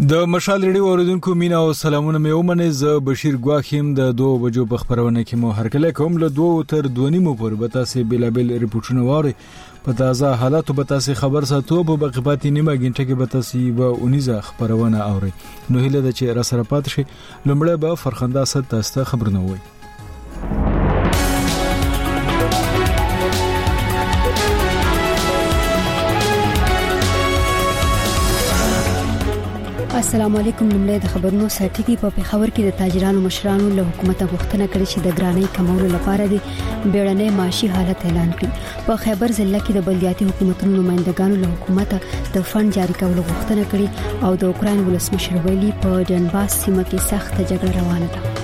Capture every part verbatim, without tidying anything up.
د مشال ریډیو اوریدونکو مینا او سلامونه مې ومنه. زه بشیر ګواخیم د دوه بجو په خبرونه کې مو هرکله کوم له دوه تر دوه نیمو پورې به تاسو بلابل ریپورتونه واره په تازه حالاتو به تاسو خبر ساتو په بقیپاتي نیمه غنټه کې به تاسو به اونیزه خبرونه اوري. نو هیله ده چې را سره پات شي. لمړی به فرخنده ست تاسو خبرونه وای. السلام علیکم. لمړی د خبرونو سرټکی په پیښور کې د تاجرانو مشرانو له حکومت غوښتنه کړې چې د ګرانۍ کمولو لپاره د بیړنۍ معاشي حالت اعلان کړي. په خیبر ضلع کې د بلدیاتي حکومتونو نمائندګانو له حکومت د فند جاری کولو غوښتنه کړې او د اوکرين ولسمشر ویلي په ډنباس سیمه کې سخت جګړه روانه ده.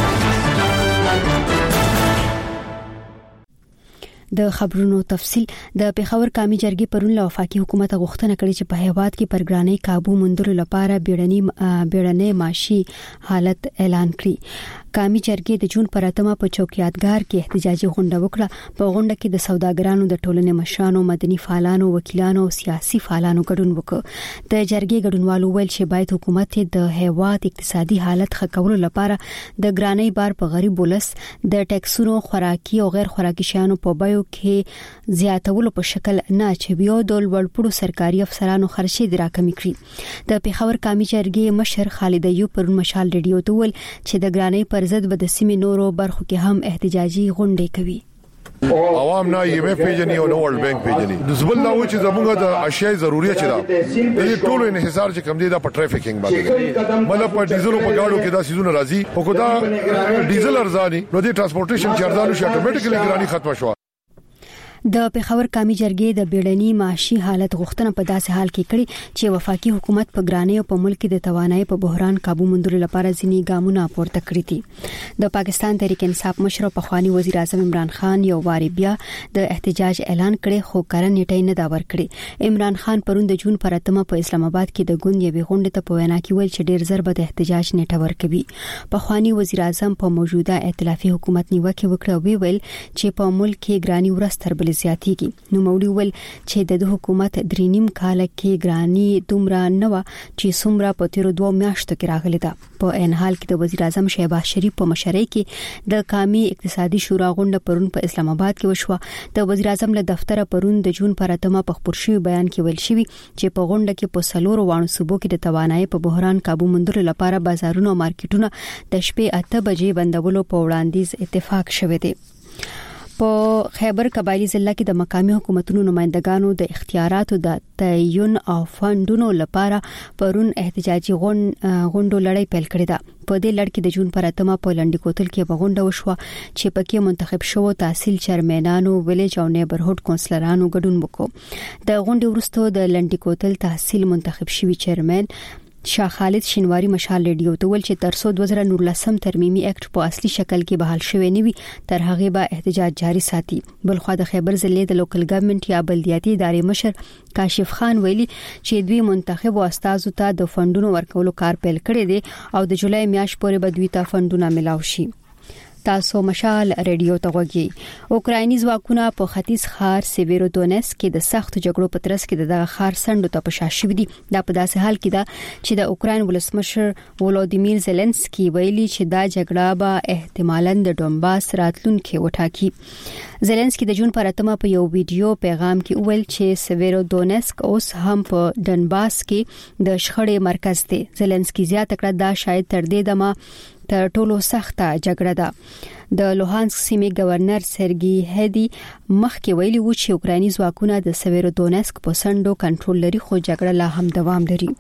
د خبرونو تفصيل. د پیښور قومي جرګې پرون له وفاقي حکومت غوښتنه کړې چې په هیواد کې پر ګرانۍ قابو موندلو لپاره بیړنۍ بیړنۍ معاشي حالت اعلان کړي. قومي جرګې د جون پر اتمه په چوکیاتګار کې احتجاجي غونډه وکړه. په غونډه کې د سوداګرانو د ټولنې مشرانو، مدني فعالانو، وکیلانو او سیاسي فعالانو ګډون وکړ. د جرګې ګډونوالو ویل چې باید حکومت د هیواد اقتصادي حالت ښه کولو لپاره د ګرانۍ بار په غریب ولس د ټیکسونو، خوراکي او غیر خوراکي شیانو په بیو کې زیاتولو په شکل نه چې بیا د لوړپوړو سرکاري افسرانو خرچې د راکمې کړي. د پیښور قومي جرګې مشر خالد ایوب پر مشال ریډیو ته ویل چې د ګرانۍ پر ضد به د سیمې نورو برخو کې هم احتجاجي غونډې کوي. عوام نه ای ایم ایف پیجنی او نو ورلد بانک پیجنی د زبل نو چې زموږ د اشیاء ضرورت چي دا د ټولو انحصار چې کم دي دا په ټریفیکینګ باندې مطلب په ډیزل او په گاډو کې دا سيزونه راځي او کو دا ډیزل ارزاني نو د ټرانسپورټیشن چارجانو شي اتوماتیکلی ګرانی ختم شو. د پیښور قومي جرګې د بیړنۍ معاشي حالت غوښتنه په داسې حال کې کړې چې وفاقي حکومت په ګرانۍ او په ملک د توانایي په بحران قابو موندلو لپاره ځینې ګامونه پورته کړی دي. د پاکستان تحریک انصاف مشر په خواني وزیر اعظم عمران خان یو واری بیا د احتجاج اعلان کړي خو کارن نیټه نه دا ور کړی. عمران خان پرون د جون پر اتمه په اسلام آباد کې د ګوند یوې غونډې ته په وینا کې ویل چې ډیر زر به د احتجاج نیټه ور کوي. په خواني وزیر اعظم په موجوده ائتلافي حکومت نیوکه وکړه وی ویل چې په ملک کې ګراني ورستر بل زیاتېږي. نو مولوی ول چې د حکومت درینیم کال کې ګرانی دومره نه و چې څومره په تیر دوه میاشتو کې راغلی ده. په ان حال کې د وزیر اعظم شهباز شریف په مشرۍ کې د قومي اقتصادي شورا غونډه پرون په اسلام آباد کې وشوه. د وزیر اعظم له دفتر پرون د جون پر اتمه په خبر شوی بیان کې ویل شوی چې په غونډه کې په سلور وانه صوبو کې د توانایي په بحران قابو موندلو لپاره بازارونه او مارکیټونه د شپې اته بجې بندولو په وړاندیز اتفاق شوی دی. په خیبر قبایلی ضلع کې د مقامي حکومتونو نمائندګانو د اختیاراتو د تعین او فندونو لپاره پرون احتجاجي غونډو لړۍ پیل کړې ده. په دې لړ کې د جون پر اتمه په لنډی کوتل کې په غونډه وشوه چې پکې منتخب شوو تحصیل چیرمنانو، ویلیج او نیبرهوډ کونسلرانو ګډون وکړ. د غونډې وروسته د لنډی کوتل تحصیل منتخب شوی چیرمن شاه خالد شینواری مشال ریډیو ته ول چې تر څو دوه زره نولسم ترمیمي اکټ په اصلي شکل کې بحال شوی نه وي تر هغه به احتجاج جاری ساتي. بلخو د خیبر ضلع د لوکل ګورنمنت یا بلدیاتي ادارې مشر کاشف خان ویلي چې دوی منتخب او استادو ته د فندونو ورکولو کار پیل کړی دی او د جولای میاشتې پورې به دوی ته فندونه ملاو شي. تاسو مشال ریډیو ته وګورئ. اوکرایني ځواکونه په ختیځ ښار سیویرودونیسک کې د سخت جګړو په ترڅ کې دغه ښار سندو ته پښا شوی دی. دا په داسې حال کې ده چې د اوکراین ولسمشر ولودیمیر زيلنسکي ویلي چې دا جګړه به احتمالاً د ډونباس راتلونکي وټاکي. زيلنسکي د جون پر اتمه په یو ویډیو پیغام کې ویل چې سیویرودونیسک اوس هم په ډونباس کې د شخړې مرکز دی. زيلنسکي زیاته کړه دا شاید تر دې دمه تر ټولو سخته جګړه ده. د لوهانسک سیمې گورنر سرګي هدي مخکې ویلي و چې اوکرایني ځواکونه د سیویرودونیسک په سندو کنټرول لري خو جګړه لا هم دوام لري.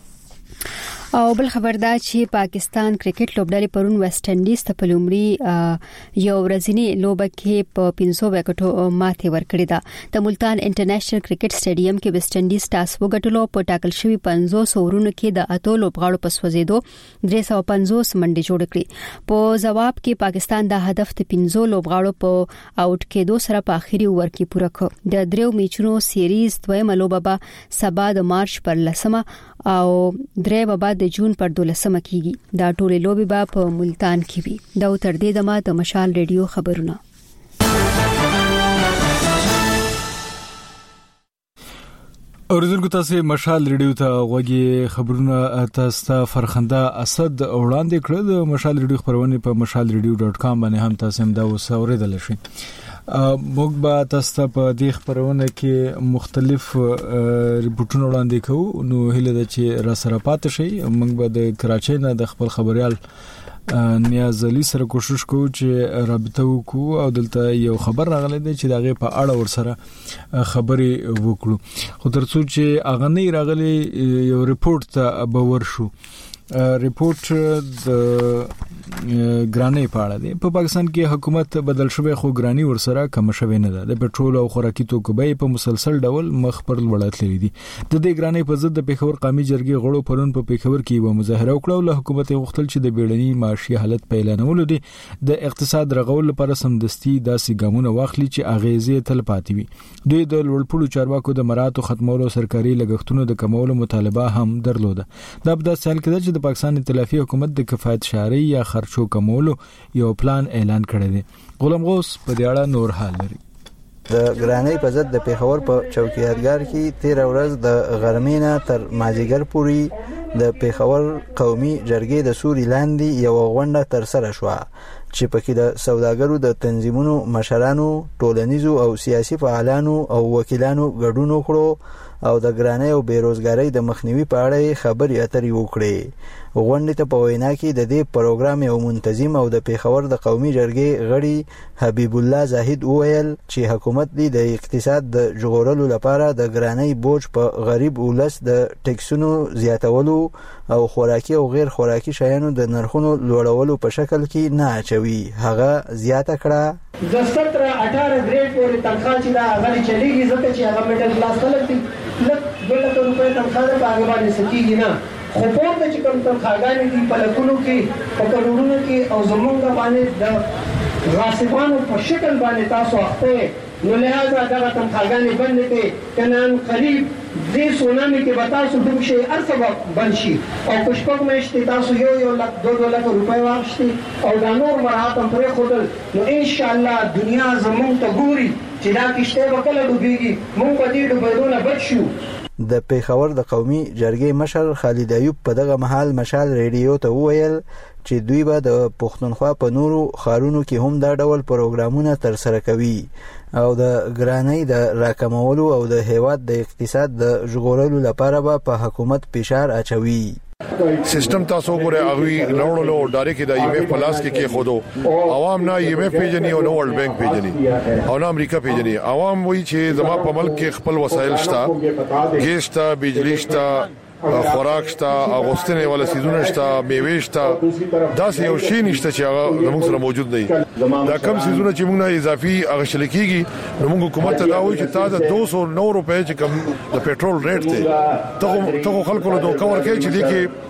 او بل خبر دا چې پاکستان کرکټ لوبډلې پرون ویسټ انډیز ته په لومړی یو ورځنی لوبه کې په پنځه وکټو ماتې ورکړې ده. د ملتان انټرنیشنل کرکټ سټیډیم کې ویسټ انډیز ټاس وګټلو. په ټاکل شوی پنځوس اورونو کې د اتو لوبغاړو په سوځېدو درې سوه پنځوس منډې جوړ کړې. په جواب کې پاکستان د هدف د پنځو لوبغاړو په اوټ کېدو سره په اخیری اوور کې پوره کړ. د دریو میچونو سیریز دویمه لوبه به سبا د مارچ پر لسمه او درې به د جون پر دولسمه کیږي. دا ټول لوبي به په ملتان کې وي. دا تر دې دمه د مشال ریډیو خبرونه. اوریدونکو تاسو مشال ریډیو ته غوږی خبرونه تاسو ته فرخنده اسد وړاندې کړل. د مشال ریډیو خبرونه په مشال ریډیو ډاټ کام باندې هم تاسو هم دا وسوریدل شي. موږ به تاسو ته په دې خبرونه کې مختلف ریپورتونه وړاندې کوو. نو هله د چې را سره پات شي. موږ به د کراچۍ نه د خپل خبريال نیاز علي سره کوشش کوو چې رابطه وکړو او دلته یو خبر راغلی دی چې دغه په اړه ورسره خبري وکړو. خو ترڅو چې اغه نه راغلی یو ریپورت ته به ورشو. ریپورت د ګرانۍ په اړه دی. په پاکستان کې حکومت بدل شوی خو ګرانۍ ورسره کم شوی نه ده. د پټرول او خوراکي توکو بیې په مسلسل ډول مخ پر لوړتلې دي. د دې ګرانۍ په ضد د پیښور قومي جرګې غړو پرون په پیښور کې یو مظاهره وکړه. له حکومت غوښتل چې د بیړني معاشي حالت په اعلانولو دي د اقتصاد رغول لپاره سمدستي داسې ګامونه واخلي چې اغیزې تل پاتې وي. دوی د لوړپوړو چارواکو د مراتو ختمولو سرکاري لګښتونو د کمولو مطالبه هم درلوده. دا په داسې حال کې چې د پاکستان ائتلافي حکومت د کفایت شاري یا خرچو کمولو یو پلان اعلان کړی دی. غلام غوث په دې اړه نور حال لري. د ګرانۍ په ضد د پیښور په چوکیدګار کې تیر ورځ د غرمې نه تر مازیګر پورې د پیښور قومي جرګې د سوري لاندې یو غونډه تر سره شوه چې پکې د سوداګرو د تنظیمونو مشرانو، ټولنیزو او سیاسي فعالانو او وکیلانو ګډون وکړو او د ګرانۍ او بیروزګارۍ د مخنیوي په اړه خبرې اترې وکړې. غونډې ته په وینا کې د دې پروګرام یو منتظم او د پیښور د قومي جرګې غړي حبیب الله زاهد وویل چې حکومت دی د اقتصاد د ژغورلو لپاره د ګرانۍ بوج په غریب ولس د ټیکسونو زیاتولو او خوراکي او غیر خوراکي شیانو د نرخونو لوړولو په شکل کې نه اچوي. هغه زیاته کړه د ستره اټاره ګریډ پورې تنخواه چې دا غلي چلیږي ځکه چې هغه میډل کلاس خلک دي لږ دوه لکه روپۍ تنخواه ده په هغه باندې سکیږي نه. خو پورته چې کوم تنخواګانې دي په لکونو کې په کروڑونو کې او زمونږ باندې د غاصبانو په شکل باندې تاسو اخته نو لہذا دغه تنخواګانې بند کړئ کنان قریب دې سونامي کې به تاسو ډوب شئ هر څه بند شي او په شپږ میاشتې تاسو یو یو لک دو دو لک روپۍ واخیستې او دا نور مراحت هم پرېښودل نو انشاءالله دنیا زمونږ ته ګوري چې دا کشتۍ به کله ډوبېږي موږ په دې ډوبېدو نه بچ شو. د پیښور د قومي جرګې مشر خالد ایوب په دغه مهال مشال ریډیو ته وویل چې دوی به د پښتونخوا په نورو ښارونو کې هم دا ډول پروګرامونه تر سره کوي او د ګرانۍ د راکمولو او د هیواد د اقتصاد د ژغورلو لپاره به په حکومت فشار اچوي. سیستم تاسو ګوره اغوی نوړلو ډایرک د ایم ایف پلاس کې کې خودو عوام نه ایم ایف پیجنی او نو ورلد بانک پیجنی او نه امریکا پیجنی. عوام وایي چې زما په ملک کې خپل وسایل شته، ګیس شته، بجلی شته، خوراک شته، اغوستنه ولا سيزونه شته، میوه شته، دا یو شی نشته چې هغه زموږ سره موجود نه. دا کم سيزونه چې موږ نه اضافي هغه شل کېږي نو موږ حکومت ته دا وایي چې تا د دوه سوه نو روپۍ چې کم د پېټرول ریټ ته ته ته خلکو له دوه کور کې چې دي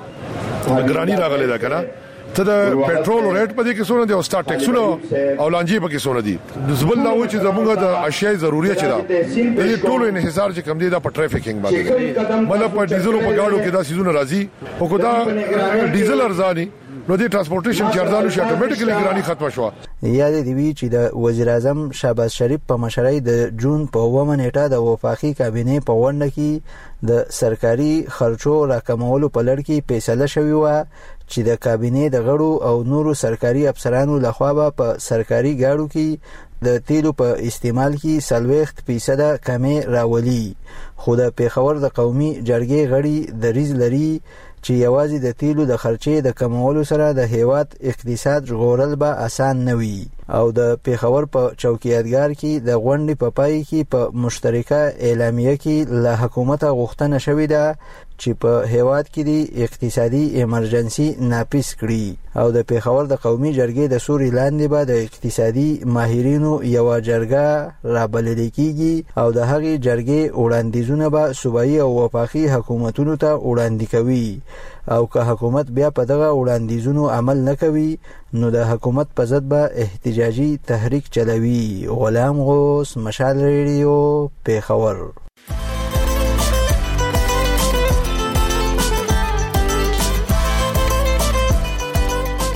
کې ګرانی راغلي دا کنه ته د پېټرول ریټ په دې کې څونه دی او سٹار ټیکسونه او لانجې په کې څونه دي. زبل دا و چې زموږ د اشیاء ضرورت چي دا د ټولو انحصار چې کم دی دا په ټریفیکینګ باندې مطلب په ډیزل او په گاډو کې دا سيزونه راځي او کو دا ډیزل ارزاني نو د ټرانسپورټیشن چارجانو شي اتوماتیکلی ګرانی ختم شو. یاد دی وی چې د وزیر اعظم شهباز شریف په مشرۍ د جون په اومه نیټه د وفاقي کابینې په غونډه کې د سرکاري خرچو راکمولو په لړ کې فیصله شوې و چې د کابینې د غړو او نورو سرکاري افسرانو لخوا په سرکاري گاډو کې د تیلو په استعمال کې سلويخت فیصد کمی راولي. خو د پیښور د قومي جرګې غړي دریز لري چې یوازې د تیلو د خرچې د کمولو سره د هیواد اقتصاد ژغورل به آسان نه وي او د پیښور په چوکیدګار کې د غونډې په پای کې په مشترکه اعلامیه کې له حکومت غوښتنه شوې ده چې په هیواد کې د اقتصادي ایمرجنسي ناپیس کړي او د پیښور د قومي جرګې د سوري لاندې به د اقتصادي ماهرینو یو جرګه رابلل کیږي او د هغې جرګې وړاندیزونه به صوبایي او وفاقي حکومتونو ته وړاندې کوي او که حکومت بیا په دغه وړاندیزونو عمل نه کوي نو د حکومت په ضد به احتجاجي تحریک چلوي. غلام غوث، مشال ریډیو، پیښور.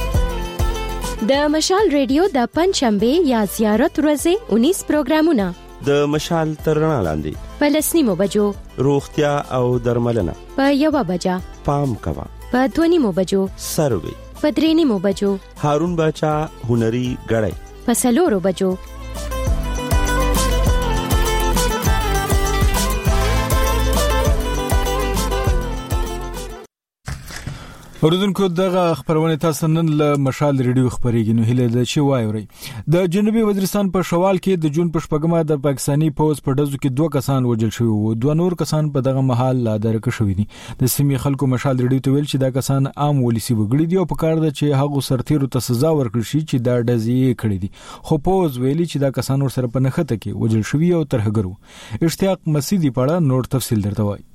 د مشال ریډیو د پنځشنبه یا زیارت ورځې انیس پروګرامونه د مشال تر رڼا لاندې په لسنیمو بجو روغتیا او درملنه په یوه بجه پام کوه په دوه نیمو بجو سروي په درې نیمو بجو هارون باچا هنري غړی په څلورو بجو اوردونکو دغه خبرونه تاسو نن له مشال ریډیو خبرېږي نو هله د چي وایوري د جنوبي وزیرستان په شوال کې د جون په شپږمه د پاکستاني پوز په ډزو کې دوه کسان وژل شوي وو دوه نور کسان په دغه محل لا درک شوي دي د سیمې خلکو مشال ریډیو ته ویل چې دا کسان عام ولسی وګړي دي او په کار ده چې هغه سرتیرو ته سزا ورکړي شي چې دا ډزې کړې دي خو پوز ویلي چې دا کسان ور سره په نخته کې وژل شوي او ترهګرو اشتیاق مسیدی پړه نور تفصیل درته وایي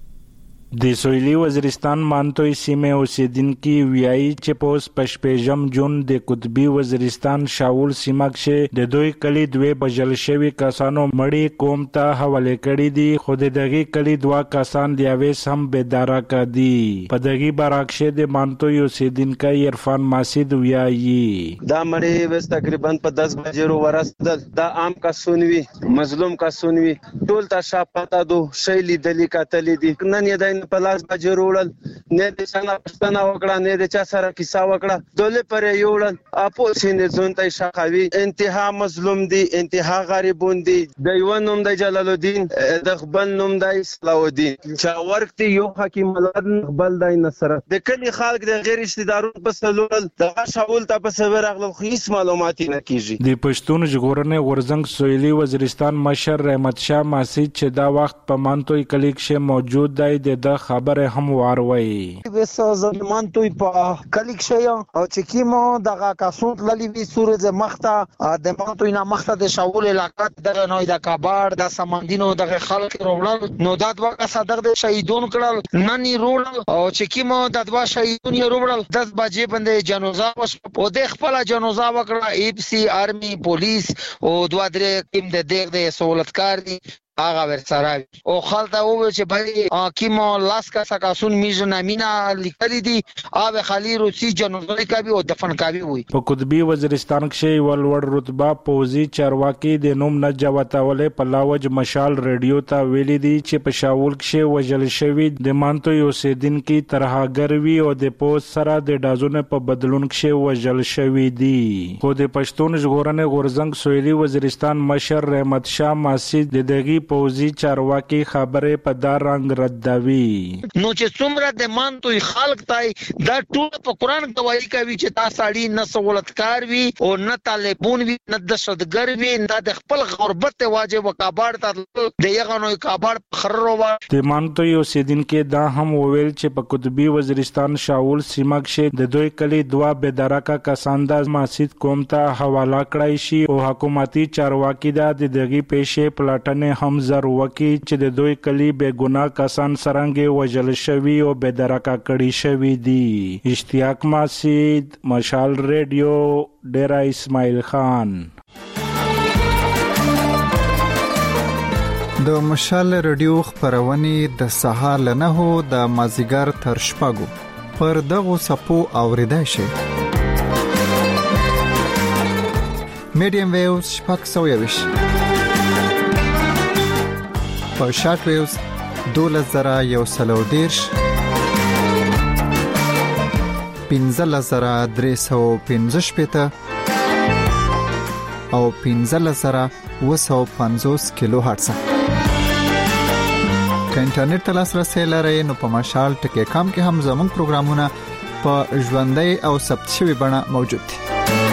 د سویلي وزیرستان مانتوي سیمه اوسیدونکو ویایي چې پوس پشپېجم جون د قطبي وزیرستان شاول سیمه کې د دوی کلی دوه بجل شوی کسانو مړی قوم ته حواله کړی دي خو دغه کلی دوا کسان دی اوس هم بيدارا کړي په دغه براکشه د مانتوي اوسیدونکو عرفان ماسید ویایي دا مړی وس تقریبا په دس بجې ورسېدل دا عام کسونوي مظلوم کسونوي ټول تا شاپتا دو شیلی دلی کتل دي نن یې په لاس بجې وړل نه د څنګه پښتنه وکړه نه د چا سره کیسه وکړه دله پر یوړل اپو سینې ځونته شخوي انتها مظلوم دي انتها غریبون دي د یو نوم د جلال الدین د خپل نوم د صلاح الدین چې ورته یو حکیم ملاد خپل د نصر د کلی خلک د غیر اشتدارون په سلول د شاول ته په سویر اغلو هیڅ معلومات نه کیږي د پښتون ژغورنې ورزنګ سویلي وزیرستان مشر رحمت شاه ماسید چې دا وخت په مانتوي کلی کې موجود دی د خبره هم واروي وسو زمان توي په کلیک شي او چې کیمو دغه کاسوت للی وی سورې مخته د مانتوي نه مخته د شاول علاقه دغه نوې د کابار د سمندینو دغه خلک روړل نو د دوا کا صدر د شهیدون کړل نني روړل او چې کیمو د دوا شهیدون یې روړل دس بجې باندې جنازه وش په د خپل جنازه وکړه ای پی سی آرمي پولیس او دوا درې کیم د دغه د سہولتکار دي هغه ورسره او خلته او چې بای کیمو لاس کا سکاسون میزونه مینا لیکلي دي او خلی روسي جنوبي کابي او دفن کابي وي په قطبي وزیرستان کې ولور رتبه پوزي چارواکي د نوم نه جواتولې په لاوج مشال ریډیو ته ویلي دي چې په شاول کې وجل شوی د مانتو یو سیدن کې ترهاګروي او د پوز سره د دازونه په بدلون کې وجل شوی دي خو د پښتون ژغورنې غورزنګ سویلي وزیرستان مشر رحمت شاه ماسید د دغه پوزي چارواکي خبره په دار رنگ ردوي نو چې څومره د مانتوي خلق تای دا ټول په قران گواہی کوي چې تا سړی نه سہولتکار وي او نه طالبون وي نه دشتګر وي نه د خپل غربت واجب وکابار ته د یغه نو کابار خررو وا د مانتوي اوسیدونکو دا هم وویل چې په قطبي وزیرستان شاول سیمه کې د دوی کلی دوا بيدارکا کسانداز ماسید قوم ته حواله کړای شي او حکومتي چارواکي دا د دغه پیښې پلاټنه هم زر وکي چې د دوی کلی بے ګناه کسان سرنګ وجل شوی او بے درکا کړي شوی دي اشتیاق ماسید مشال ریډیو ډیرا اسماعیل خان د مشال ریډیو خبرونه د سهار لنهو د مازیګر تر شپږو پر دغه سپو اوریدای شي میډیم ویوز شپږ سوه یوش په شارټ ویوز دولس زره یو سلو دیرش پنځلس زره درې سوه پنځه شپېته او پنځلس زره اوه سوه پنځوس کیلو هرتز که انټرنیټ ته لاسرسی لرئ نو په مشال ټکی کام کې هم زموږ پروګرامونه په ژوندۍ او ثبت شوي بڼه موجود دي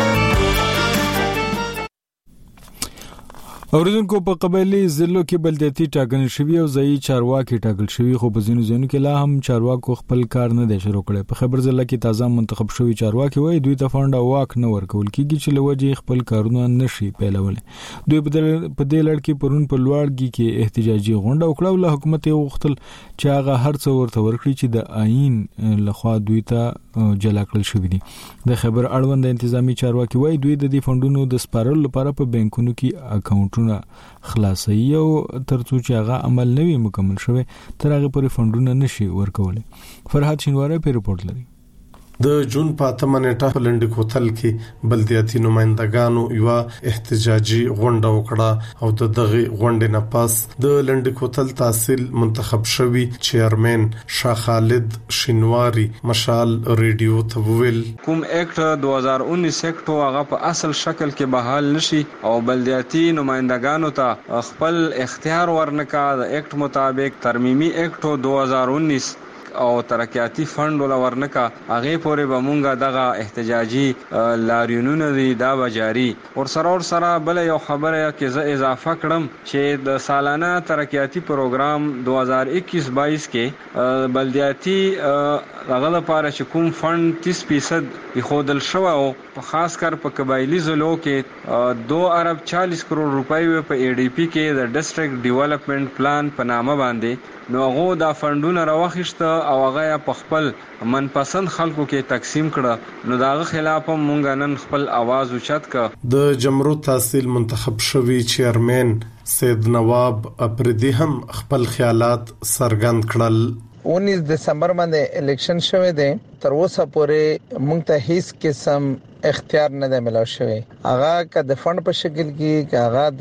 اوریدونکو په قبایلی ضلعو کې بلدیاتي ټاکنې شوي او ځایي چارواکي ټاکل شوي خو په ځینو ځایونو کې لا هم چارواکو خپل کار نه دی شروع کړی په خبر ضلع کې تازه منتخب شوي چارواکي وایي دوی ته فنډ او واک نه ورکول کیږي چې لوجه خپل کارونه نشي پیلول دوی په دې لړ کې پرون په لوړګي کې احتجاجي غونډه وکړه او له حکومت یې وغوښتل چې هغه هر څه ورته ورکړي چې د آئین لخوا دوی ته جلا کړل شوی دي د خبر اړوند انتظامی چارواکي وایي دوی د دې فنډونو د سپارلو لپاره په بانکونو کې اکاونټ خلاصي او ترڅو چې هغه عمل نوي مکمل شوه تر هغه پورې فنډونه نشي ورکولای فرحات شینواره په ریپورت لري د جون په اتمه نیټه په لنډ کوتل کې بلدیاتي نمائندګانو یو احتجاجي غونډه وکړه او د دغه غونډې نه پس د لنډ کوتل تحصیل منتخب شوی چیرمن شاه خالد شینواری مشال ریډیو ته ویل کوم اکټ دو هزار انیس اکټ هغه په اصل شکل کې بحال نشي او بلدیاتي نمائندګانو ته خپل اختیار ورنکا د اکټ مطابق ترمیمی اکټ دو هزار انیس او ترقیاتی فند ولا ورنکا هغه پورې به مونږه دغه احتجاجي لاریونونه دی دا بجاری ور سره ور سره بل یو خبره کې ز اضافه کړم چې د سالانه ترقیاتی پروګرام دو هزار اکیس بائیس کې بلدیاتي هغه لپاره چې کوم فند تیس فیصد خودل شو او خاص کر په قبایلی ضلعو کې دو ارب چالیس کروڑ روپۍ په ای ډی پی کې د ډیسټریکټ ډیولپمنٹ پلان په نامه باندې نو هغه دا فندونه راوخښته او هغه په خپل منپسند خلکو کې تقسیم کړه نو داغه خلاف مونږ نن خپل आवाज اوچت ک د جمهور تحصیل منتخب شوی چیرمن سید نواب اپریدی هم خپل خیالات څرګند کړل انیس دسمبر باندې الیکشن شوه دی تر اوسه پورې مونږ ته هیڅ قسم اختیار نه دی ملو شوی هغه که د فند په شکل کې که هغه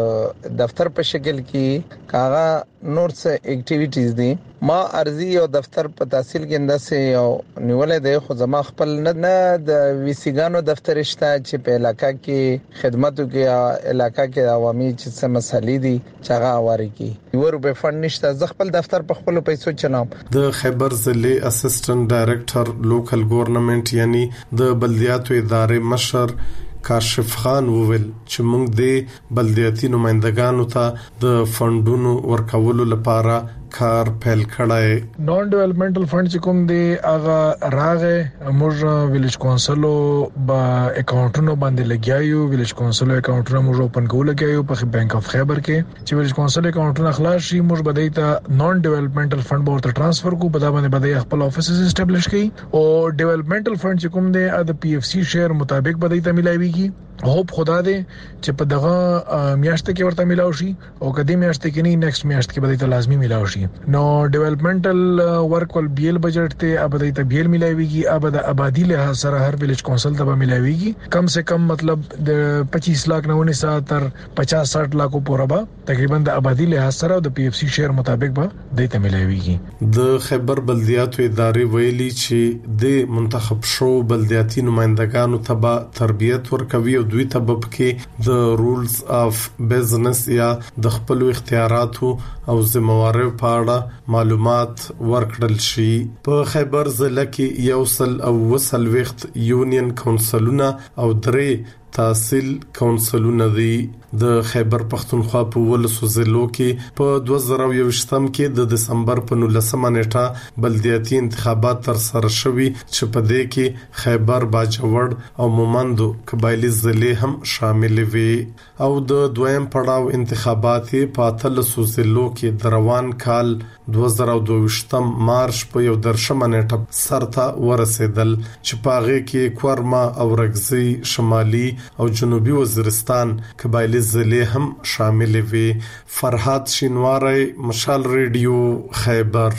د دفتر په شکل کې که هغه نور څه اکټیویټیز دي ما ارزي او دفتر په تحصیل کې انداسه یو نیولې دی خو زما خپل نه نه د ویسیګانو دفتر شته چې په علاقہ کې خدماتو کې علاقہ کې عوامي چې څه مسالې دي چې هغه اوري کې یو روپے فند نشته ز خپل دفتر په خپل پیسو چلام د خیبر ضلع اسسټنټ ډایریکټر لوکل ګورنمنت یعنی د بلدیاتو ادارې مشر کاشف خان وویل چې موږ د بلدیاتي نمائندګانو ته د فندونو ورکولو لپاره کار پیل کړای نون ډیولپمنټل فند چې کوم دی هغه راغه موږ ویلیج کونسلو با اکاونټونو باندې لګیایو ویلیج کونسلو اکاونټونه موږ اوپن کول لګیایو په بانک اف خیبر کې چې ویلیج کونسل اکاونټونه خلاص شي موږ بدای ته نون ډیولپمنټل فند ورته ټرانسفر کو په دا باندې بدای خپل افیسز اسټابلیش کړي او ډیولپمنټل فند چې کوم دی د پی اف سی شیر مطابق بدای ته ملایويږي هوپ خدا دې چې په دغه میاشت کې ورته ملاوي شي او کدی میاشت کې نه نیکسټ میاشت کې بدای ته لازمي ملاوي شي نو ډیولپمنټل ورک ول بی ال بجټ ته ابدای ته بی ال ملاويږي ابد آبادی له سره هر ویلیج کونسل ته ملاويږي کم سے کم مطلب د پچیس لاکھ نه ونیس تر پچاس ساٹھ لاکھو پورې به تقریبا د آبادی له سره او د پی اف سی شیر مطابق به دایته ملاويږي د خیبر بلدیاتو ادارې ویلي چې د منتخب شو بلدیاتي نمائندګانو ته تربیت ورکوي او دوی ته به کې د رولز اف بزنس یا د خپل اختیاراتو او ذمہوارۍ په اړه معلومات ورکړل شي په خیبر ضلع کې یو سل او وسل وخت یونین کونسلونه او درې تحصیل کونسلونه دي د خیبر پختونخوا په ولسو ضلعو کې په دوه زره یوویشتم کې د دسمبر په نولسمه نیټه بلدیاتي انتخابات تر سره شوي چې په دې کې خیبر باجوړ او مومندو قبایلی ضلع هم شامل وي او د دویم پړاو انتخابات په اتلسو ضلعو کې د روان کال دوه زره دوه مارچ په یو درشمه نیټه سرته ورسېدل چې په هغه کې کورما او رګزي شمالي او جنوبي وزیرستان قبایلی ضلع هم شامل وي فرحات شینواری مشال ریډیو خیبر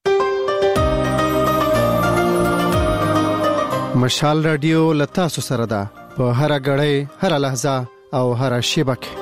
مشال رادیو لتا سره ده په هر غړې هر لحظه او هر شبکه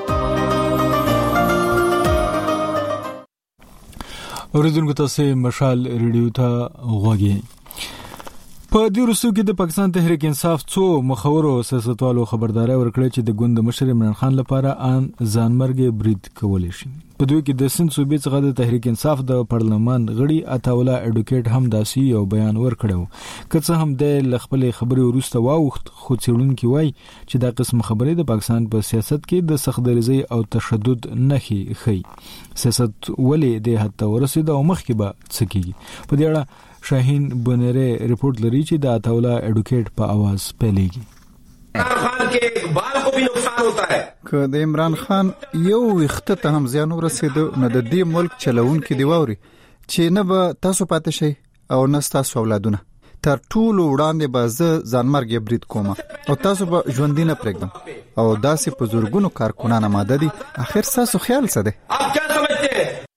اوریدونکو تاسو مشال ریډیو ته غوږی په دې وروستو کې د پاکستان تحریک انصاف څو مخورو سیاستوالو خبرداري ورکړه چې د ګوند مشر عمران خان لپاره ان ځانمرګ برید کولای شي په دوی کې د سند صوبې څخه د تحریک انصاف د پارلمان غړي عطاولا اډوکیټ هم داسي یو بیان ورکړو که څه هم د خپل خبري ورسته واوخت خو څېړونکو وایي چې دا قسم خبرې د پاکستان په سیاست کې د سختدریزي او تشدد نخي خي سیاست ولې د حتی ورسید او مخکې به څه کیږي په دې اړه شاهین بنره رپورت لري چې د عطاولا اډوکیټ په आवाज پیلېږي عمران خان کے اقبال کو بھی نقصان ہوتا ہے که د عمران خان یو وخت ته هم زیان ورسېدو نو د دې ملک چلون کې دی ووري چې نه به تاسو پاتې شي او نه تاسو اولادونه تر ټولو وړاندې به زه ځانمرګ برید کوم او تاسو به ژوند نه پرېږدم او داسې په زورګونو کارکونان آماده دي اخر تاسو خیال څه دی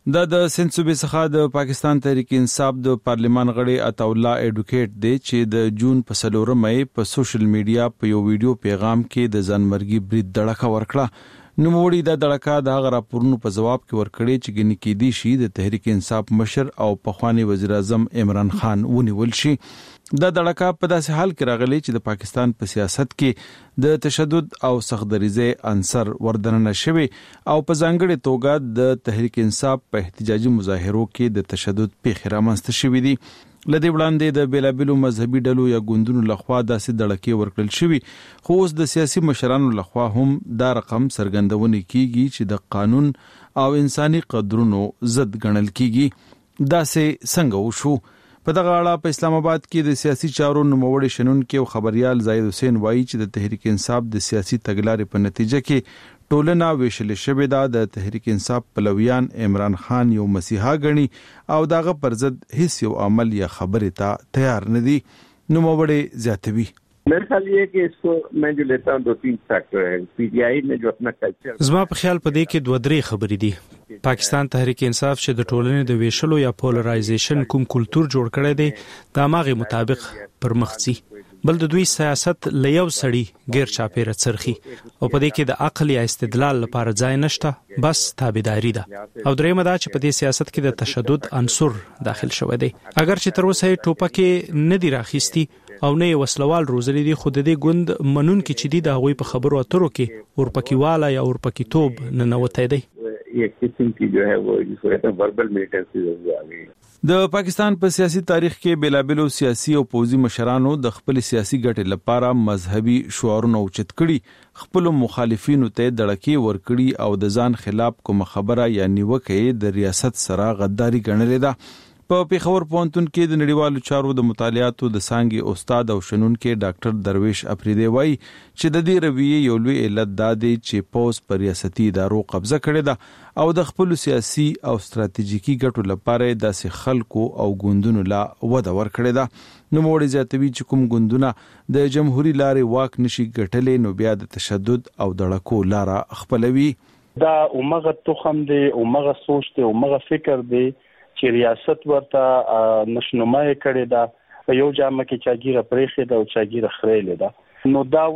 د د سند صوبې څخه د پاکستان تحریک انصاف د پارلیمان غړي عطا الله اډوکیټ دی چې د جون په څلورمه په سوشل میډیا په یو ویډیو پیغام کې د ځانمرګي برید دړکه ورکړه. نوموړي د دړکه د هغه راپورونو په جواب کې ورکړي چې ګنې کې دي شي د تحریک انصاف مشر او پخوانی وزیر اعظم عمران خان ونیول شي. د دړکه په داسې حال کې راغلی چې د پاکستان په سیاست کې د تشدد او سختدریزه عنصر وردننه شوی او په ځانګړي توګه د تحریک انصاف په احتجاجي مظاهرو کې د تشدد پیښې رامنځته شوې دي. لدې وړاندې د بیلابیلو مذهبي ډلو یا ګوندونو لخوا داسې دړکې ورکړل شوی، خو اوس د سیاسي مشرانو لخوا هم دا رقم څرګندونه کیږي چې د قانون او انساني قدرونو ضد ګڼل کیږي. داسې څنګه وشو؟ په دغه اړه په اسلام آباد کې د سیاسي چارو نوموړي شنونکي او خبريال زاید حسین وایي چې د تحریک انصاف د سیاسي تګلارې په نتیجه کې ټولنه ویشل شوې ده. د تحریک انصاف پلویان عمران خان یو مسیحا ګڼي او دغه پر ضد هیڅ یو عمل یا خبرې ته تیار نه دي. نوموړي زیاتوي मेरा ख्याल ये है कि इसको मैं जो लेता हूँ दो तीन फैक्टर है. पीटीआई ने जो अपना कल्चर زما په خیال په دې کې دوه درې خبرې دي. پاکستان تحریک انصاف چې د ټولنې د ویشلو یا پولرایزیشن کوم کلچر جوړ کړی دی د ماغه مطابق پر مخ ځي، بل د دوی سیاست لیو سړی غیر چاپیره څرخي او په دې کې د عقل یا استدلال لپاره ځای نشته، بس تابعداري ده. او درېمه دا چې په دې سیاست کې د تشدد عنصر داخل شوی دی. اگر چې تر اوسه ټوپکې نه دی راخیستي او نه وسلوال روزلي دي، خو د دې ګوند منون کې چې دي د هغوی په خبرو اترو کې اورپکیواله یا اورپکیتوب نه نوته دی. एक किस्म की जो है वो जिसको कहते हैं वर्बल मिलिटेंसी आ गई. د پاکستان په سیاسي تاریخ کې بیلابلو سیاسي او پوځي مشرانو د خپل سیاسي ګټې لپاره مذهبي شعارونه اوچت کړي، خپل مخالفینو ته دړکې ورکړي او د ځان خلاف کوم خبره یا نیوکه د ریاست سره غداري ګڼلې ده. په پیښور پوهنتون کې د نړیوالو چارو د مطالعاتو د څانګې استاد او شنونکي ډاکټر درویش افریدی وایي چې د دې رویې یو لوی علت دا دی چې پوز پر ریاستي ادارو قبضه کړې ده او د خپل سیاسي او ستراتیژیکي ګټو لپاره داسې خلکو او ګوندونو لا وده ورکړې ده. نوموړي زیاتوي چې کوم ګوندونه د جمهوریت لارې واک نشي ګټلې نو بیا د تشدد او دړکو لاره خپلوي. دا اومغه تخم دی، اومغه سوچ دی، اومغه فکر دی چې ریاست ورته نشنمای کړي دا یو جامه کې چاګیره پرېخې دا او چاګیره خړېلې ده. نو دا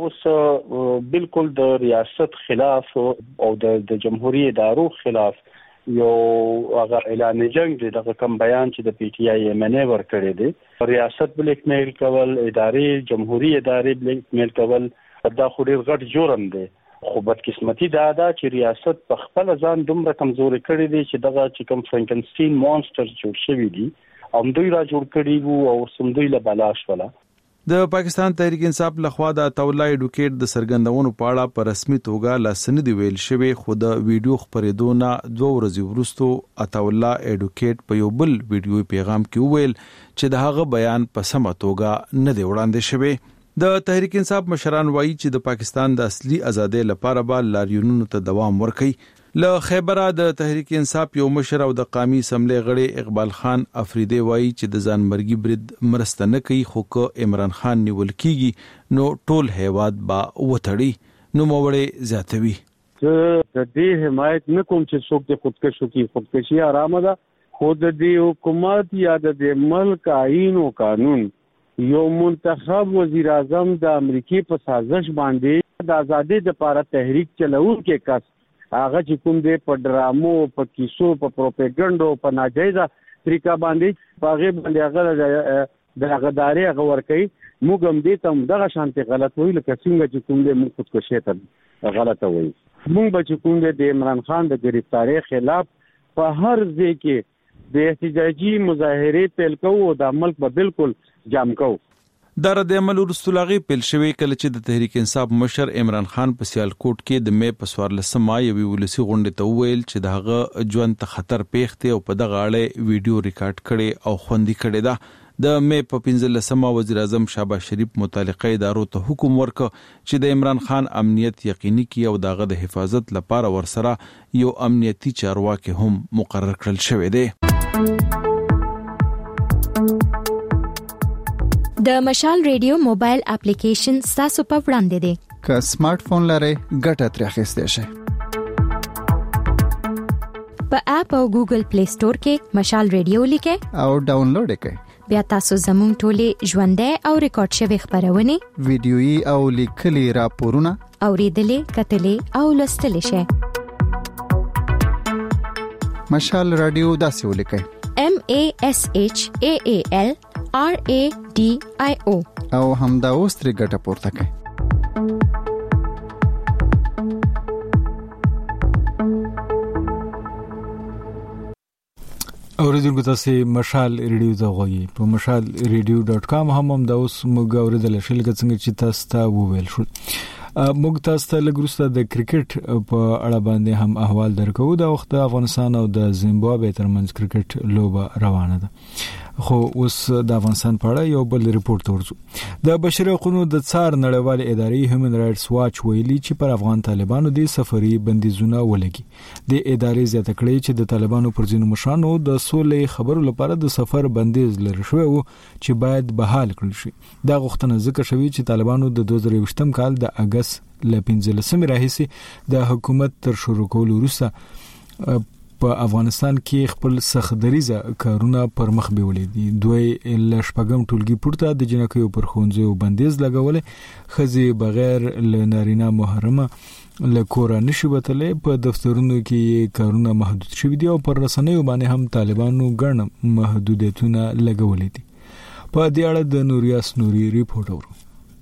اوس بالکل د ریاست خلاف او د جمهوریت ادارو خلاف یو هغه اعلان جنگ دی. دغه کوم بیان چې د پی ټی آی ایم ان ور کړی دی، ریاست بلیک میل کول، ادارې جمهوریت ادارې بلیک میل کول، دا خو ډیر غټ جرم دی. خو بدقسمتي دا ده چې ریاست په خپل ځان دومره کمزوري کړی دی چې دغه چې کوم فرانکنسټین مونستر جوړ شوی دی او دوی را جوړ کړی وو او سمدوی له بلاش ولا. د پاکستان تحریک انصاف لخوا د عطا الله اډوکیټ د سرګندونو په اړه په رسمي توګه لا سند ویل شوی، خو د ویډیو خبرېدو نه دوه ورځې وروسته عطا الله اډوکیټ په یو بل ویډیو پیغام کې وویل چې د هغه بیان په سمه توګه نه دی وړاندې شوی. د تحریک انصاف مشران وایي چې د پاکستان د اصلي ازادۍ لپاره به لاریونونو ته دوام ورکړي. له خیبره د تحریک انصاف یو مشر او د قومي اسمبلی غړي اقبال خان افریدی وایي چې د ځانمرګي برید مرسته نه کوي، خو که عمران خان نیول کیږي نو ټول هیواد به وتړي. نو موړې زیاتوي د دې حمایت نه کوم چې څوک د خودکشي کوي، خودکشي آرامه ده، خو د دې حکومت یا د ملک آئین او قانون یو منتخب وزیر اعظم د امریکای په سازش باندې د ازادۍ لپاره تحریک چلوونکي کس هغه چې کوم دی په ډرامو، په کیسو، په پروپاګاندا، په ناجایزه طریقه باندې هغه باندې هغه د غداري هغه ور کوي. موږ هم دې ته دغه شانتي غلط ویل لکه څنګه چې کوم دی موږ خودکشي ته غلطه وایي. موږ به چې کوم دی د عمران خان د گرفتاری خلاف په هر ځای کې د احتجاجي مظاهرې پیل کوو او د ملک به بالکل جام کوو. دا رد عمل ورستلغي پیل شوی کله چې د تحریک انصاف مشر عمران خان په سیالکوټ کې د مې په څوارلسمه یوې ولسی غونډې ته وویل چې د هغه ژوند ته خطر پیښ دی او په دغه اړه ویډیو ریکارډ کړي او خوندي کړي ده. د مې په پنځلسمه وزیر اعظم شهباز شریف متعلقه ادارو ته حکم ورکړ چې د عمران خان امنیت یقیني کړي او دغه د حفاظت لپاره ورسره یو امنیتي چارواکي هم مقرر کړل شوی دی. د مشال ریډیو موبایل اپلیکیشن ستاسو په وړاندې دی. که سمارټ فون لرئ ګټه ترې اخیستی شئ. په اپ او ګوګل پلی سٹور کې مشال ریډیو لیکه او ډاونلوډ کړئ. بیا تاسو زموږ ټولې ژوندۍ او ریکارډ شوی خبرونه ویډیويي او لیکلي راپورونه اوریدلې کتلې او لوستلې شئ. مشال رادیو داسې ولیکئ: M A S H A A L R A D I O او همدا اوس ترې ګټه پورته کړئ. اوریدونکو تاسو مشال ریډیو ته غوږی په مشال ریډیو ډاټ کام هم هم دا اوس موږ اوریدل شئ لکه څنګه چې تاسو ته وویل شو. موږ تاسو ته لګروسته د کرکټ په اړه باندې هم احوال درکو. دا وخت د افغانستان او د زیمبابوې ترمنځ کرکټ لوبه روانه ده. خو اوس د افغانستان په اړه یو بل ریپورت ورزو. د بشري حقوقو د څار نړیوال ادارې هیومن رائټس واچ ویلي چې پر افغان طالبانو د سفري بندیزونه ولګي. د ادارې زیاته کړې چې د طالبانو پر ځینو مشرانو د سولې خبرو لپاره د سفر بندیز لري شوی وو چې باید بحال کړل شي. دا غوښتنه ذکر شوی چې طالبانو د دوه زره یوولسم کال د اگست ل پنځلسمې راهیسې د حکومت تر شروع کولو وروسته په افغانستان کې خپل سختدریزه کارونه پر مخ بیولې دي. دوی ل شپږم ټولګي پورته د جنکیو پر خونځو بندیز لګولې. خزي بغیر ل نارینه محرمه له کور نشي وتلې. په دفترونو کې کارونه محدود شوي دي او پر رسنیو باندې هم طالبانو ګڼ محدودیتونه لګولې دي. په دې اړه د نوریاس نوري ریپورت اورو.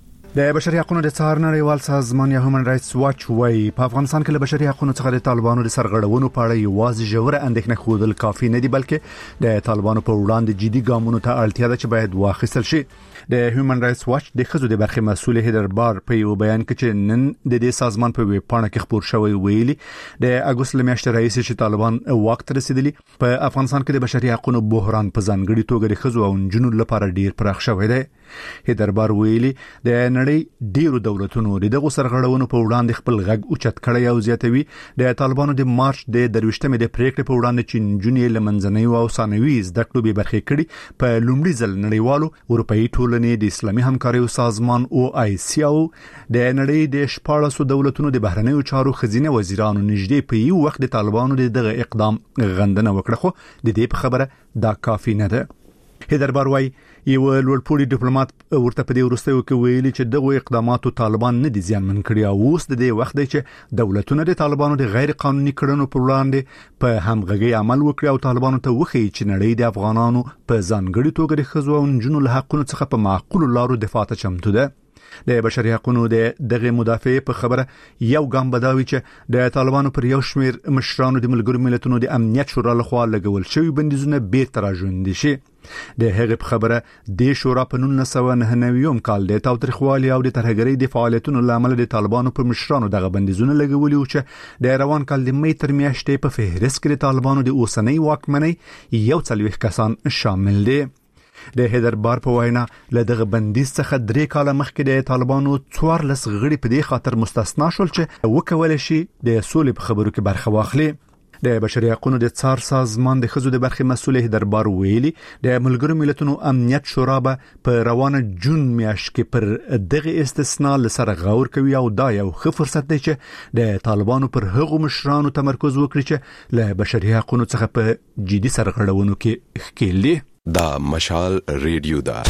د بشري حقوقو د څار نړیوال سازمان یا هیومن رائټس واچ وايي په افغانستان کې د بشري حقوقو څخه د طالبانو د سرغړونو په اړه یوازې ژوره اندېښنه ښودل کافي نه دي، بلکې د طالبانو په وړاندې جدي ګامونو ته اړتیا ده چې باید واخیستل شي. د هیومن رائټس واچ د خزو د برخې مسؤل هیدر بار په یو بیان کې چې نن د دې سازمان په ویب پاڼه کې خبر شوی ویلي د اګوست لمیاشتې راهیسې چې طالبان واک ته رسیدلي په افغانستان کې د بشري حقوقو بحران په ځانګړي توګه د خزو او نجونو لپاره ډیر پراخ شوی دی. هیدر بار ویلي د نړۍ ډیرو دولتونو دغه سرغړونو په وړاندې خپل غږ اوچت کړی او زیاتوي د طالبانو د مارچ د درويشتمې د پریکړې په وړاندې چې نجونې لمنځنۍ او ثانوي زده کړو به برخې کړي په لومړي ځل نړیوالو اروپאי ټولنې د اسلامي همکاریو سازمان او آی سی او د نړۍ د شپاړسو دولتونو د بهرنیو چارو خزینه وزیرانو نږدې په یو وخت د طالبانو دغه اقدام غندنه وکړه، خو د دې په خبره دا کافي نه ده. هیدر بار وايي یو لوړپوړي ډیپلوماټ ورته په دې وروستیو کې ویلي چې دغه اقداماتو طالبان نه دي ځانمن کړي او اوس د دې وخت دی چې دولتونه د طالبانو د غیر قانوني کړنو پر وړاندې په همغږي عمل وکړي او طالبانو ته وښيي چې نړۍ د افغانانو په ځانګړي توګه د ښځو او نجونو له حقونو څخه په معقول لارو دفاع ته چمتو ده. د بشري حقوقو د دغه مدافع په خبره یو ګام بداوي چې د طالبانو پر یو شمیر مشرانو د ملګرو ملتونو د امنیت شورا لخوا لګول شوی بندیزونه بیرته راژوندي شي. د هغه په خبره د شورا په نولس سوه نهه نوي کال د تاوتریخوالي او د ترهګرۍ د فعالیتونو لامل د طالبانو پر مشرانو دغه بندیزونه لګولي او چې د روان کال د مې تر میاشتې په فهرست کې د طالبانو د اوسنۍ واکمنۍ یو څلوېښت کسان شامل دي. د هیدر بار په وینا له دغه بندیز څخه درې کاله مخکې د طالبانو څوارلس غړي په دې خاطر مستثنا شول چې وکول شي د سولې په خبرو کې برخه واخلي. د بشري حقوقو د څار سازمان د خزو د برخې مسؤل هیدر بار ویلي د ملګرو ملتونو امنیت شورا به په روانه جون میاشت کې پر دغه استثناء لسره غور کوي او دا یو ښه فرصت دی چې د طالبانو پر هغو مشرانو تمرکز وکړي چې له بشري حقوقو څخه په جدي سرغړونو کې ښکېل دي. دا مشال ریډیو دا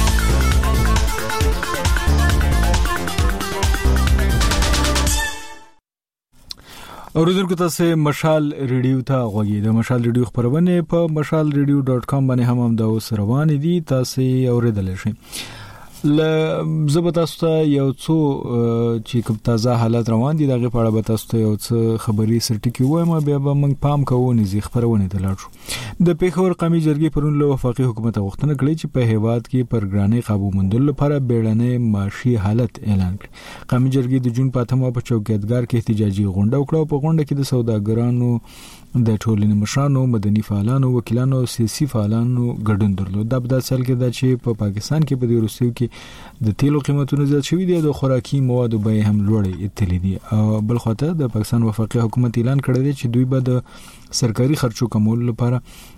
اوریدونکو تاسو مشال ریډیو ته غوږی د مشال ریډیو خبرونه په مشال ریډیو ډاټ کام باندې هم هم دا اوس روان دي، تاسو اوریدل شئ. ل زبتا ست یو څو چې کوم تازه حالات روان دي دغه په اړه به تاسو ته یو څه خبري سرټکی وایم بیا به موږ پام کوو نزي خبرونه ته لاړ شو. د پیښور قومي جرګې پرون له وفاقي حکومت غوښتنه کړې چې په هیواد کې پر ګرانۍ قابو موندلو لپاره بیړنۍ معاشي حالت اعلان کړي. قومي جرګې د جون په اتمه په چوکیدګار کې احتجاجي غونډه وکړه او په غونډه کې د سوداګرانو د ټولنې مشرانو، مدني فعالانو، وکیلانو او سیاسي فعالانو ګډون درلود. د بدل سال کې د چې په پا پاکستان کې په دې وروستیو کې د تیلو قیمتونه زیات شوي دي، د خوراکي موادو بیې هم لوړې اتلې دي. او بل خواته د پاکستان وفاقي حکومت اعلان کړی دی چې دوی به د سرکاري خرچو کمولو لپاره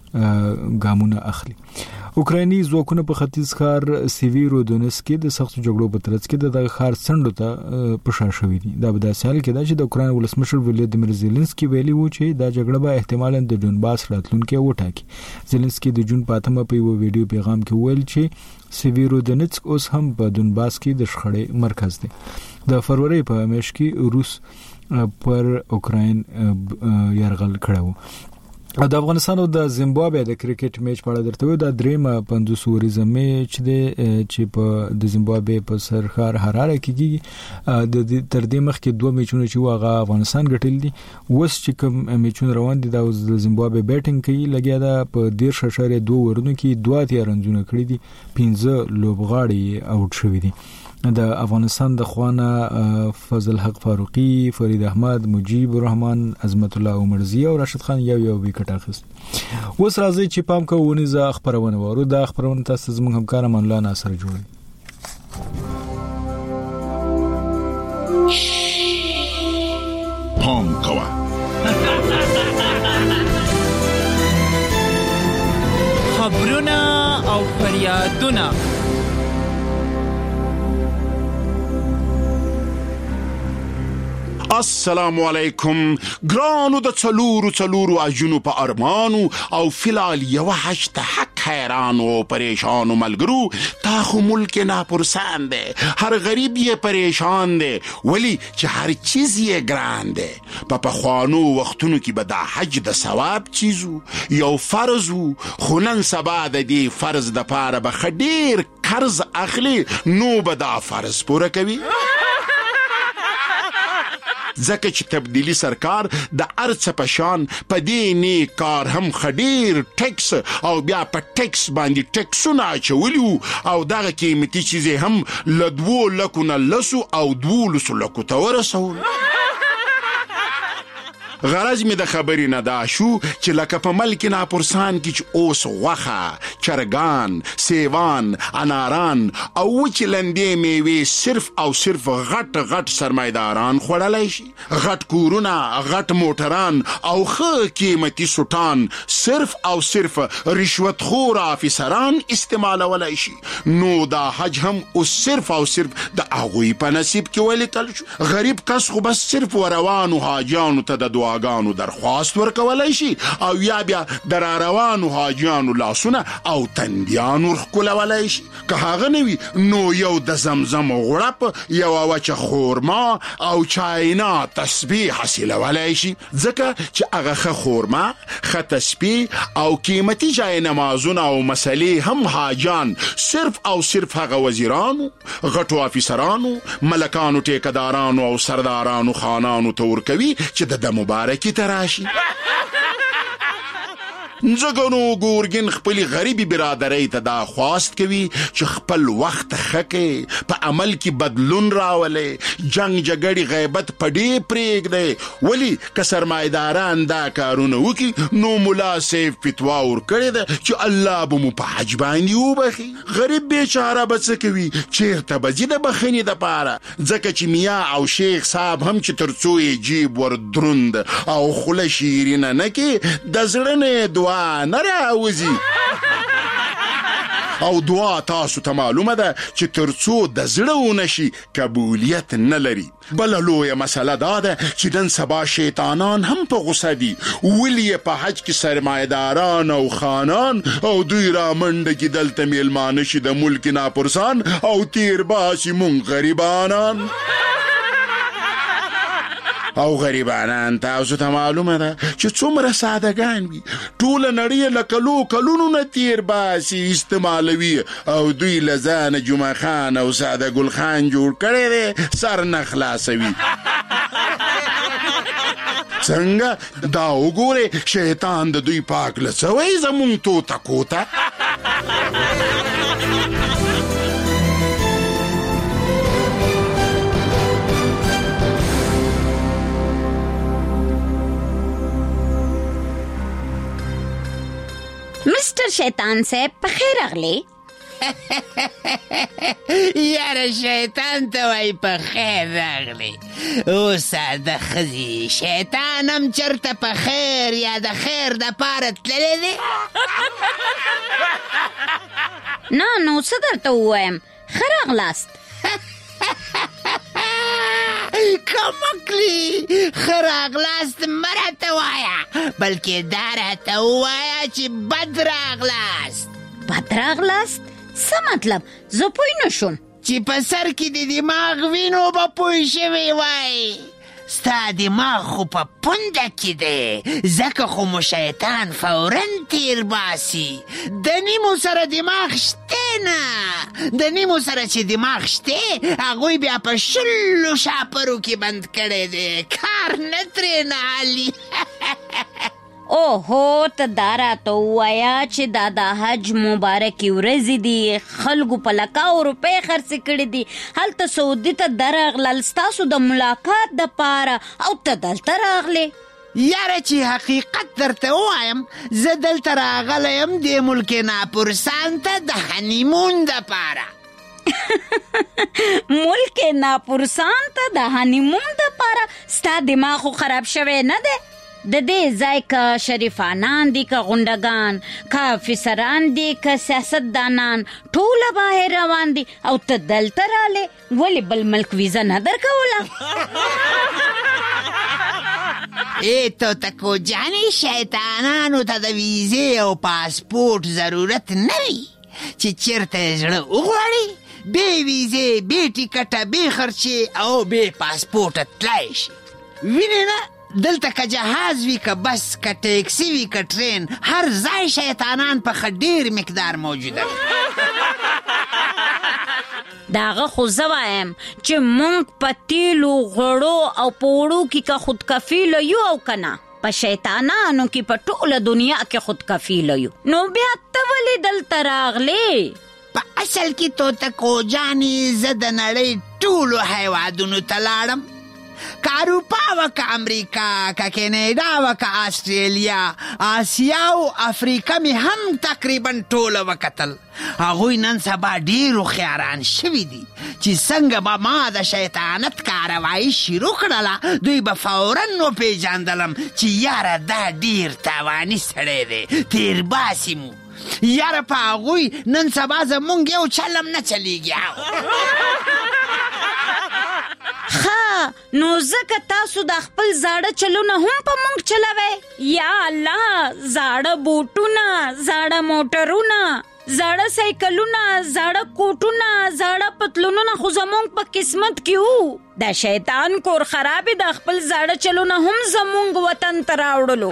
ګامونه اخلي. اوکرایني ځواکونه په ختیځ ښار سیویرو دونس کې د سختو جګړو په ترڅ کې د ښار څنډو ته پښا شوې دي. دا به د سال کې د اوکراین ولسمشر ولادیمیر زيلنسکي ویلي وو چې دا جګړه به احتمالاً د ډونباس راتلونکي وټاکي. زيلنسکي د جون په اتمه په یو ویډیو پیغام کې ویل چې سیویرو دونس اوس هم په ډونباس کې د شخړې مرکز دی. د فروری په میاشت کې روس پر اوکراین يرغل کړو. د افغانستان او د زیمبابوې د کرکټ میچ په اړه درته وایي دا درېمه پنځوس ورځې میچ دی چې په د زیمبابوې په سرخار حراره کې کیږي. د تر دې مخکې دوه میچونه چې واغه افغانستان ګټل دي. اوس چې کوم میچونه روان دي د زیمبابوې بیټینګ کوي لګیا دا په ډیر ششره دوه ورونو کې دوه تیر رنزونه کړی دي. پنځه لوبغاړي اوټ شوی دي. د افغانستان د خوانه فضل حق فاروقي، فرید احمد، مجيب الرحمن، عظمت الله عمرزي او راشد خان یو یو وکټ اخیست. اوس راځي چې پام کوو ونیزه خبرونه ورو د خبرونه تاسو زموږ همکار امان الله ناصر جوړي. پام کوه خبرونه او فریادونه السلام علیکم ګرانو د څلورو څلورو اجونو په ارمانو او فلال یو هشت حق حیرانو پریشانو ملګرو تا خو ملک ناپرسان دی هر غریب یې پریشان دی ولی چې هر چیز یې ګران دی په پخوانو وختونو کې به دا حج د ثواب چیزو یو فرض وو خو نن سبا د دې فرض د پاره به خډیر قرض اخلي نو به دا فرض پوره کوي ځکه چې تبدیلی سرکار د ارڅ په شان په دې نه کار هم خډیر ټیکس او بیا په ټیکس باندې ټیکسونه اچولیو او دغه قیمتي چیزې هم لدوو لکو نه لسو او دولسو لکو ته ورسول. غرض می د خبرې نه دا شو چې لکه په ملک ناپرسان کې چې اوس غوښه، چرګان، سیوان، اناران او وچې لندې میوې صرف او صرف غټ غټ سرمایداران خوړلی شي، غټ کورونه، غټ موټران او ښه قیمتي سوټان صرف او صرف رشوت خور افیسران استعمالولی شي. نو دا حج هم اوس صرف او صرف د هغوی په نصیب کې ولیکل شو. غریب کس خو بس صرف وروانو حاجیانو ته د دعا ګانو درخواست ورکولای شي او یا بیا در روانو حاجیانو لاسونه او تندیانو ورکولای شي. که هغه نه وي نو یو د زمزم غړپ، یو وچه خورما او چاینا تسبیح حاصلولای شي. ځکه چې هغه ښه خورما، ښه تسبیح او قیمتي جای نمازونه او مسلې هم حاجان صرف او صرف هغه وزیرانو، غټو افیسرانو، ملکانو، ټیکدارانو او سردارانو خانانو ته ورکوي چې د د مبارکی تراشی. ځکه ګورګین خپل غریبي برادرۍ ته دا خواست کوي چې خپل وخت خکې په عمل کې بدلون راولي، جنگ جګړې غیبت پډې پرېږدي. ولی که سرمایداران دا کارونه وکړي نو ملا سیف فتوا ورکړې ده چې الله به مو په حج باندې وبخي. غریب بیچاره به څه کوي؟ چېرته به ځي د بخښنې دپاره؟ ځکه چې میا او شیخ صاحب هم چې تر څو یې جیب ور دروند او خوله شیرینه نه کړي د زړه نه دعا نه راوځي. او دعا تاسو ته معلومه ده چې تر څو د زړه ونشي قبولیت نه لري. بله لویه مسله دا ده چې نن سبا شیطانان هم په غوسه دي. ولې په حج کې سرمایداران او خانان او دوی را منډه کې دلته میلمانه شي د ملک ناپرسان او تیر باسي مونږ غریبانان. او غریبانان تاسو ته معلومه ده چې څومره سادهګان وي، ټوله نړۍ له کلو کلونو نه تیر باسي استعمالوي او دوی له ځانه جمعه خان او ساده ګل خان جوړ کړی دی سر نه خلاصوي. څنګه دا وګوره شیطان د دوی پاک لڅوي زمونږ توته کوته. Mister शैतान साहब बखैर अगले یاره شیطان ته وای په خیر راغلی. اوسه د ښځې شیطان هم چېرته په خیر یا د خیر دپاره تللی دی؟ نه نو څه درته ووایم، ښه راغلاست. کمکلی ښه راغلاست مه راته وایه، بلکې دا راته ووایه چې بد راغلاست. بد راغلاست؟ څه مطلب؟ زه پوی نه شوم. چې په سر کې د دماغ وینو به پوی شوی وای. ستا دماغ خو په پونده کې دی، ځکه خو مو شیطان فوراً تیر باسي. د نیمو سره دماغ شته نه، د نیمو سره چې دماغ شته هغوی بیا په شلو شاپرو کې بند کړی دی، کار نه ترې نه حالي. اوهو ته دا راته ووایه چې دا د حج مبارکې ورځې دي، خلکو په لکاو روپۍ خرڅې کړي دي، هلته سعودي ته درغلل ستاسو د ملاقات دپاره او ته دلته راغلې. یاره چې حقیقت درته ووایم، زه دلته راغلی یم دې ملک ناپورسان ته د هنیمون دپاره. ملک ناپورسان ته د هنیمون دپاره؟ ستا دماغ خو خراب شوی نه دی؟ د دې ځای که شریفانان دي که غونډګان که افیسران دي که سیاستدانان ټوله بهر روان دي او ته دلته رالې، ولې بل ملک ویزه نه درکوله؟ ای توتکو جانې شیطانانو ته د ویزې او پاسپورټ ضرورت نه وي، چې چېرته زړه وغواړي بې ویزې بې ټیکټه بې خرچې او بې پاسپورټه تلای شي. وینې نه دلته که جهاز وي که بس که ټیکسي وي که ټرین، هر ځای شیطانان په ښه ډېر مقدار موجوده وي. د هغه خو زه وایم چې موږ په تیلو غوړو او په وړو کې که خودکفیله یو او که نه، په شیطانانو کې په ټوله دنیا کې خودکفیله یو، نو بیا ته ولې دلته راغلې؟ په اصل کې توتکو جانې زه د نړۍ ټولو هیوادونو ته لاړم، که اروپا و که امریکا که کینیډا و که آسټرالیا، آسیا او افریقا مې هم تقریبا ټوله وکتل. هغوی نن سبا ډېر هوښیاران شوي دي چې څنګه به ما د شیطانت کاروایي شروع کړله، دوی به فوراً وپېژندلم چې یاره دا ډېر تاواني سړی دی، تیر باسي مو. یاره په هغوی نن سبا زمونږ یو چلم نه چلیږي. ښه نو ځکه تاسو د خپل زاړه چلونه هم په موږ چلوئ؟ یا الله، زاړه بوټونه، زاړه موټرونه، زاړه سایکلونه، زاړه کوټونه، زاړه پتلونونه خو زمونږ په قسمت کې وو. د شیطان کور خرابې د خپل زاړه چلونه هم زمونږ وطن ته راوړلو.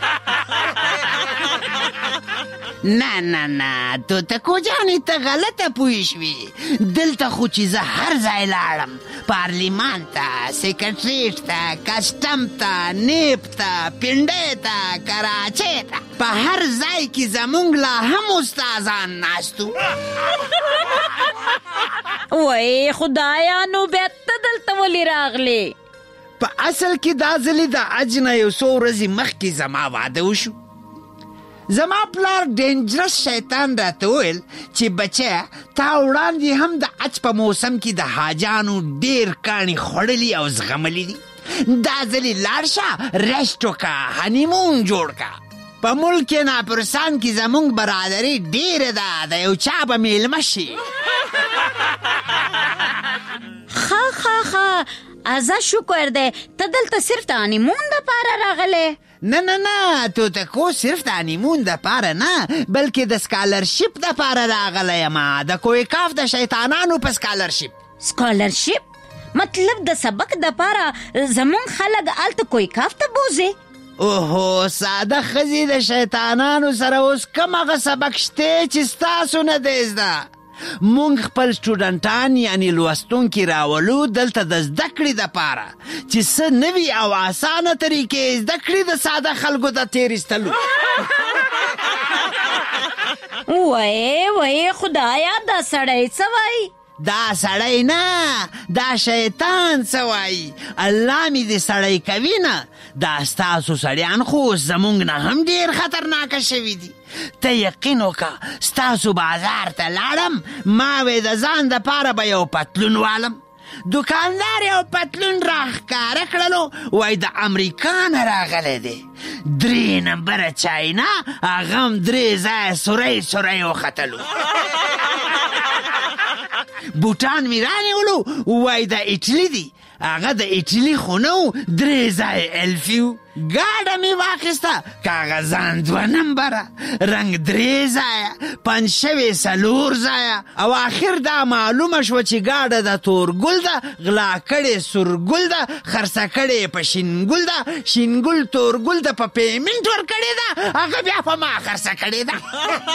نه نه نه توتکو جانې ته غلطه پوه شوې. دلته خو چې زه هر ځای لاړم، پارلیمان ته، سیکرټریټ ته، کسټم ته، نیب ته، پنډۍ ته، کراچۍ ته، په هر ځای کې زمونږ لا هم استادان ناستو. وای خدایا، نو بیا ته دلته ولې راغلې؟ په اصل کې دا ځلې د حج نه یو څو ورځې مخکې زما واده وشو. زما پلار ډینجرس شیطان راته وویل چې بچه تا وړاندې هم د حج په موسم کې د حاجانو ډېر کاڼي خوړلي او زغملي دي، دا ځلې لاړ شه ریسټ وکړه، هنیمون جوړ کړه. په ملک ناپورسان کې زمونږ برادري ډېره ده، د یو چا به میلمه شي. ښه ښه ښه ازا شکر دی. ته دلته صرف د هنیمون دپاره راغلی؟ نه نه نه توتکو، صرف د هنیمون دپاره نه، بلکې د سکالرشپ دپاره راغلی یم، د کویکاف د شیطانانو په سکالرشپ. سکالرشپ؟ مطلب د سبق دپاره زمونږ خلک هلته کویکاف ته بوځي؟ اوهو ساده ښځې د شیطانانو سره اوس کم هغه سبق شته چې ستاسو نه دی زده. مونږ خپل سټوډنټان یعنی لوستونکي راولو دلته د زده کړې دپاره چې څه نوي او اسانه طریقې زده کړې د ساده خلکو د تېرېستلو. وای وای خدایا، دا سړی څه وایي؟ دا سړی نه دا شیطان څه وایي الله مې دې سړی کوي نه دا ستاسو سړیان خو زمونږ نه هم ډېر خطرناکه شوي دي ته یقین وکړه ستاسو بازار ته لاړم ما وې د ځان دپاره به یو پتلون والم دکاندار یو پتلون راښکاره کړلو وای د امریکا نه راغلی دی درې نمبره چاینا هغه هم درې ځایه سوری سوری وختلو بوټان مې رانیولو وای د ایټلي دي هغه د ایټلي خو نه و درې ځایه الفي و ګاډه مې واخیسته کاغذان دوه نمبره رنګ درې ځایه پنځ شوې څلور ځایه او آخر دا معلومه شوه چې ګاډه د تورګل ده غلا کړې سورګل ده خرڅه کړې په شینګل ده شینګل تورګل ده په پیمنټ ورکړې ده هغه بیا په ما خرڅه کړې ده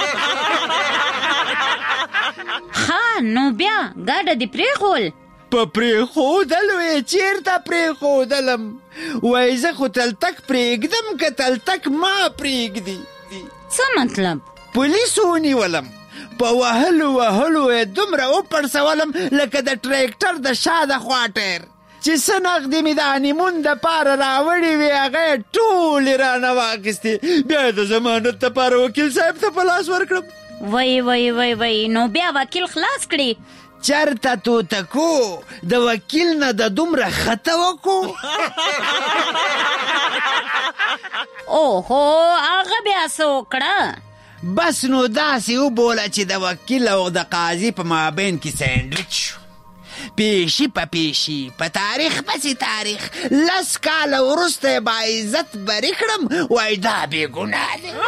ها نو بیا ګاډه دې پرېښول په پرېښودلو یې چېرته پرېښودلم وایي زه خو تلتک پرېږدم که تلتک ما پرېږدي څه مطلب پولیسو ونیولم په وهلو وهلو یې دومره وپړسولم لکه د ټریکټر د شا د خوا ټیر چې څه نغدې مې د هنیمون دپاره راوړې وې هغه یې ټولې رانه واخیستې بیا یې د ضمانت دپاره وکیل صاحب ته په لاس ورکړم وای وای وای وای نو بیا وکیل خلاص کړي چرته توتکو د وکیل نه د دومره خطه وکو اوهو هغه بیا څه وکړه بس نو داسې وبوله چې د وکیل او د قاضي په مابین کې سینډویچ شو پیشي په پیشي په تاریخ پسې تاریخ لس کاله وروسته یې باعزت بری کړم وای دا بېګناه دی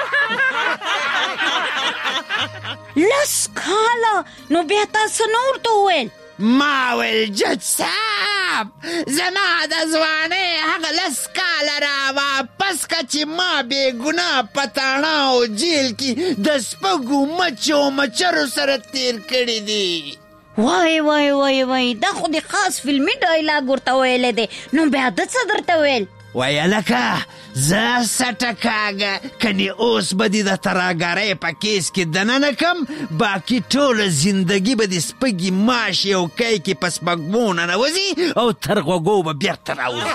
لس کاله نو بیا تاسو نه ورته وویل ما ویل جج صاحب زما د ځوانۍ هغه لس کاله را واپس که چې ما بېګناه په تاڼه او جیل کې د سپږو مچو مچرو سره تیر کړي دي وای وای وای وای دا خو د خاص فلمي ډایلاګ ورته ویلی دی نو بیا ده څه درته ویل وای هلکه زه سټه کاږه کنې اوس به دې د تراګرۍ په کیس کې دننه کم باقي ټوله زندګي به د سپږي ماشې او کی کې په سپږمو ننوځي او تر غوږو به بیرته راوځي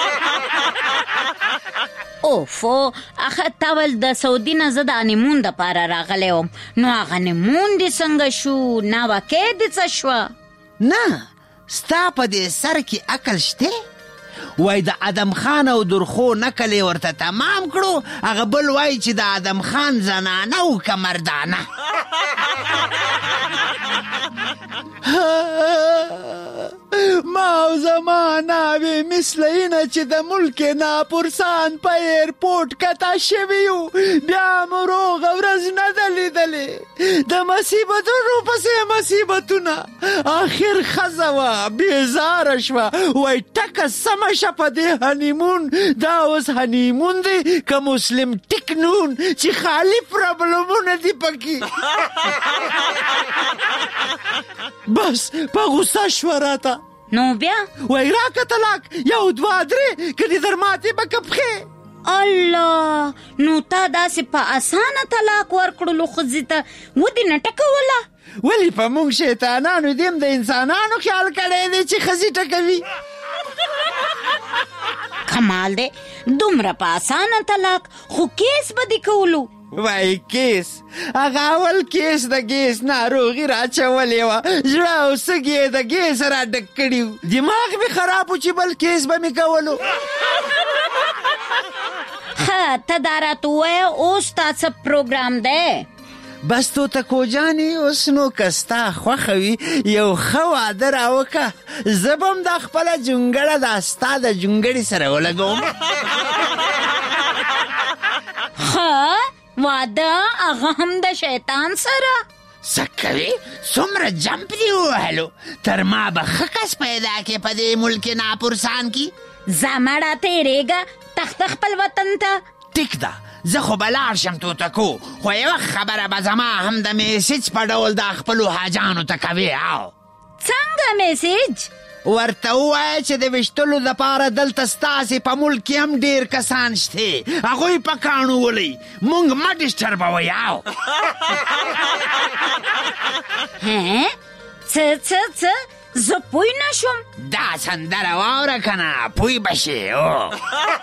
اوفو اخه تا ول د سعودي نه زه د هنیمون دپاره راغلی وم نو هغه هنیمون دې څنګه شو ناوکۍ دې څه شوه نه ستا په دې سر کې عقل شته وای د ادم خان او درخو نکل ورته تمام کړو هغه بل وای چې د ادم خان زنانه او که مردانه ما او زما ناوې مثل اینه چې د ملک ناپرسان په ایرپورټ کته شوي یو بیا مو روغه ورځ نه ده لیدلې د مصیبتونو پسې مصیبتونه آخر ښځه وه بېزاره شوه وای ټکه سمه شه په دې هنیمون دا اوس هنیمون دی که مسلم ټیک نون چې خالي پرابلمونه دي پکې بس په غوسه شوه راته نو بیا وای راکه طلاق یو دوه درې که دې در ماتې به که پښې الله نو تا داسې په اسانه طلاق ورکړلو ښځې ته ودې نه ټکوله ولې په موږ شیطانانو دې هم د انسانانو خیال کړی دی چې ښځې ټکوي کمال دی دومره په اسانه طلاق خو کیس به دې کولو وای کیس هغه اول کیس د ګیس ناروغي راچولې وه زړه او سږي یې د ګیس را ډک کړي وو دماغ مې خراب و چې بل کیس به مې کولو ښه ته دا راته ووایه اوس تا څه پروګرام دی بس توتکو جانې اوس نو که ستا خوښه وي یو ښه واده راوکه زه به هم دا خپله جونګړه دا ستا د جونګړې سره ولګوم ښه واده هغه هم د شیطان سره څه کوې څومره جمپ دې ووهلو تر ما به ښه کس پیدا کې په دې ملک ناپرسان کې ځه مړه تېرېږه تخته خپل وطن ته ټیک ده زه خو به لاړ شم توتکو خو یوه خبره به زما هم د میسج په ډول دا خپلو حاجانو ته کوې او څنګه میسج ورته ووایه چې د ویشتلو دپاره دلته ستاسې په ملک کې هم ډېر کسان شته هغوی په کاڼو ولئ موږ مه ډسټربوئ او هې څه څه څه زه پوی نشم. دا سندره واوره کنه پوی بشي. او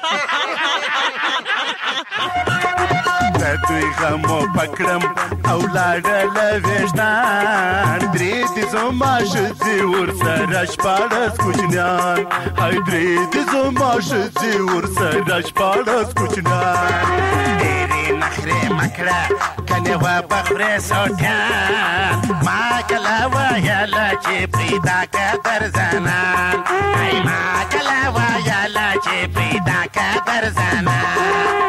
د دوی غمو پکړم او لاړله ویشتان درې دې زما ښځې ورسره شپاړس کوچنیان هی درې دې زما ښځې ورسره شپاړس کوچنیان ډېرې نخرې مه کړه کنې وه به خورې سوټیان ما کله ویله چې پیدا که در زنان هی ما کله ویله چې پیدا که در زنان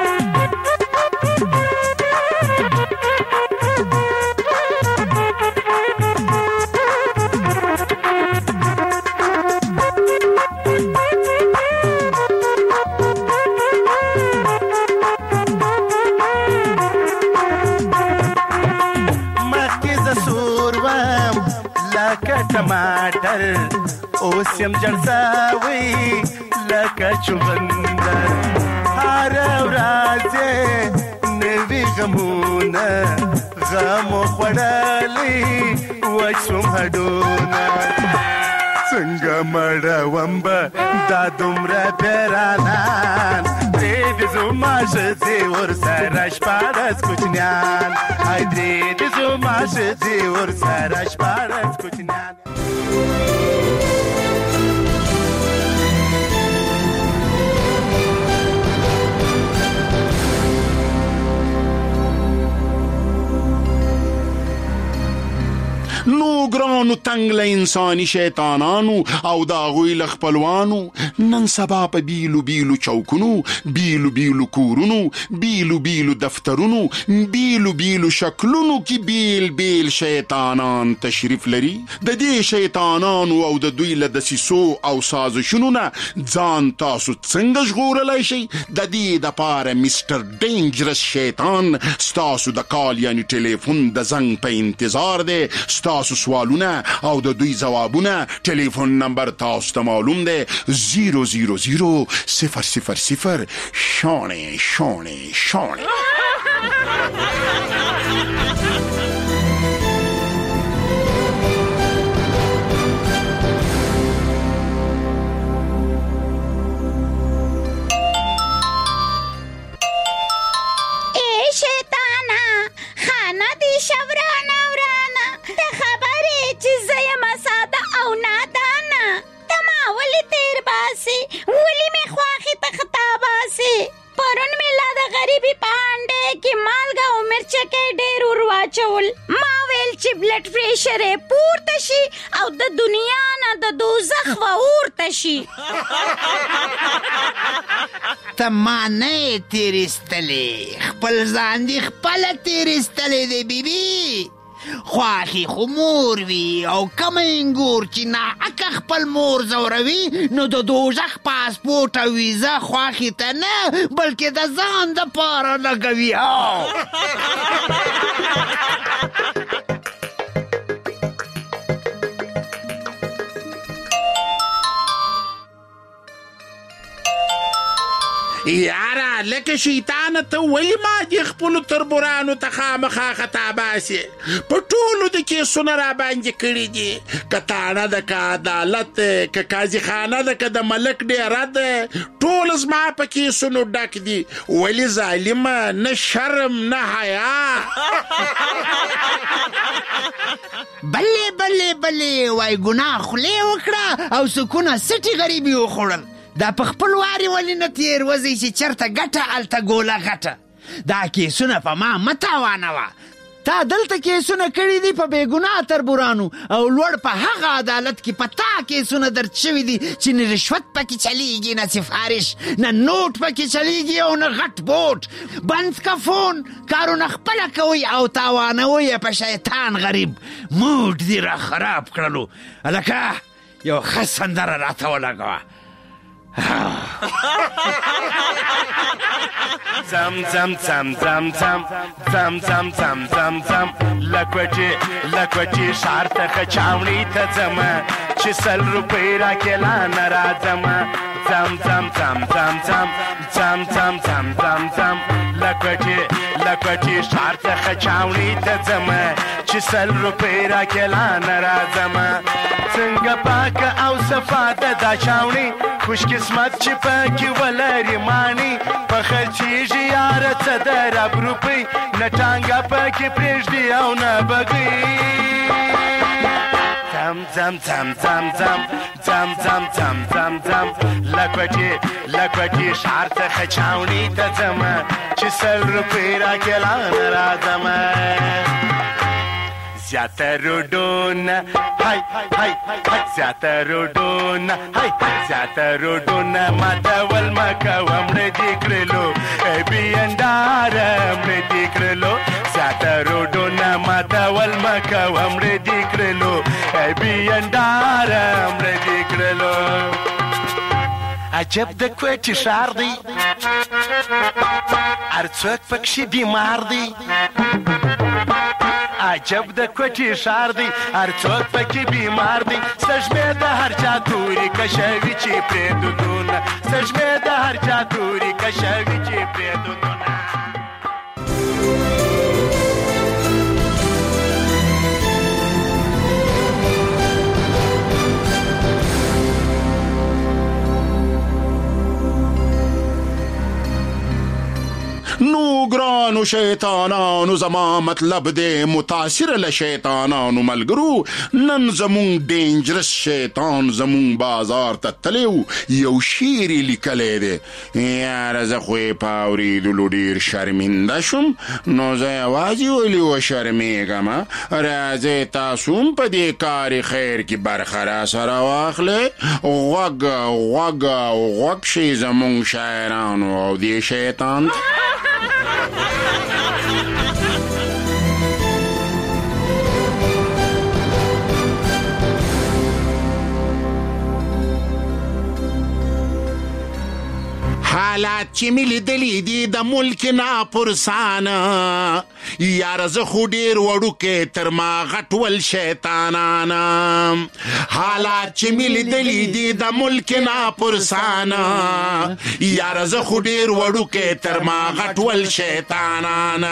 ټماټر اوس یم جړساوي لکه چغندر هره ورځ نوي غمونه غمو خوړلي وچ شوم هډونه څنګه مړوم به دا دومره پیرانان درې دې زما ښځې ورسره شپاړس کوچنیان هی درې دې زما ښځې ورسره شپاړس کوچنیان. نو ګرانو تنګله انساني شیطانانو او د هغوی له خپلوانو نن سبا په بیلو بیلو چوکونو بیلو بیلو کورونو بیلو بیلو دفترونو بیلو بیلو شکلونو کې بیل بیل شیطانان تشریف لري. د دې شیطانانو او د دوی له دسیسو او سازشونو نه ځان تاسو څنګه ژغورلی شئ؟ د دې دپاره مسټر ډینجرس شیطان ستاسو د کال یعنی ټلیفون د زنګ په انتظار دی. ستاسو سوالونه او د دوی ځوابونه ټلیفون نمبر تاسو ته معلوم دی زیرو زیرو زیرو صفر صفر صفر شانې شانې شانې. ای شیطانا خانه دی شورانه ورانه ته خبرې چې زه یم ساده او نادانه ته ما ولې تیر باسې ولې مې خواښې ته خطا باسې پرون مې لا د غریبي په هانډې کې مالګه او مرچکې ډېر ور واچول ما ویل چې بلډ پریشر یې پورته شي او د دنیا نه د دوزخ به اورته شي. ته ما نه یې تېرېستلې خپل ځان دې خپله تېرېستلی دی بیبي. خواښې خو مور وي او کمه انګور چې ناحقه خپل مور ځوروي نو د دوزخ پاسپورټ او ویزه خواښې ته نه بلکې د ځان دپاره لګوي. یاره لکه شیطانه ته ولې ما دې خپلو تربورانو ته خامخا خطا باسې په ټولو د کیسونه را باندې کړي دي که تاڼه ده که عدالت که قاضي خانه ده که د ملک ډېره ده ټول زما په کیسونو ډک دي ولې ظالمه نه شرم نه حیا. بلې بلې بلې وای ګناه خولې وکړه او سکونه سټي غریبي وخوړل. دا په خپل واري ولې نه تېروځئ چې چېرته ګټه هلته ګوله غټه. دا کیسونه په ما مه تاوانوه. تا دلته کیسونه کړي دي په بېګناه تربورانو او لوړ په هغه عدالت کې په تا کیسونه درد شوي دي چې نه رشوت پکې چلیږي نه سفارش نه نوټ پکې چلیږي او نه غټ بوټ. بند که فون کارونه خپله کوئ او تاوانوئ په شیطان غریب. موډ دې را خراب کړلو. هلکه یو ښه سندره راته ولګوه. زم زم زم زم زم زم زم زم زم زم لکوټي لکوټي شهر ته چاوني ته ځم چې سل روپۍ راکې لا نه راځم. زم زم زم زم زم زم زم زم زم زم لکوټي لکوټي ښار څخه چاوڼي ته ځمه چې سل روپۍ راکېلانه راځمه څنګه پاکه او صفا ده دا چاوڼي خوش قسمت چې پکې ولري ماڼي په خرچېږي یاره څه د رب روپۍ نه ټانګه پکې پرېږدي او نه بګۍ زم زم زم زم زم زم زم زم زم زم لکوټي لکوټي ښار څخه چاوڼي ته ځمه چې سل روپۍ راکېلانه راځمه زیاته روډونه هاي هاي هاي زیاته روډونه هاي زیاته روډونه ماتول مه کوه مړه دې کړلو ای بینداره مړه دې کړلو زیاته روډونه ماتول مه کوه مړه دې کړلو ای بینداره مړه دې کړلو عجب د کوټې ښار دی هر څوک پکښې بیمار دی عجب د کوټې ښار دی هر څوک پکې بیمار دی سږمې د هر چا توري کشوي چې پرې دودونه سږمې د هر چا توري کشوي چې پرې دودونه نو ګرانو شیطانانو زما مطلب دی متاثر له شیطانانو ملګرو نن زمونږ ډینجرس شیطان زمونږ بازار ته تللی و یو شعر یې لیکلی دی یاره زه خو یې په اورېدلو ډېر شرمنده شوم نو زه یوازې ولې وشرمېږم راځئ تاسو هم په دې کار خیر کې برخه راسره واخلئ غوږ غوږ غوږ شئ زمونږ شاعرانو او دې شیطان حالات چې مې لیدلي دي د ملک ناپرسانه یاره زه خو ډېر وړوکی تر ما غټ ول شیطانانه حالات چې مې لیدلي دي د ملک ناپرسانه یاره زه خو ډېر وړوکی تر ما غټ ول شیطانانه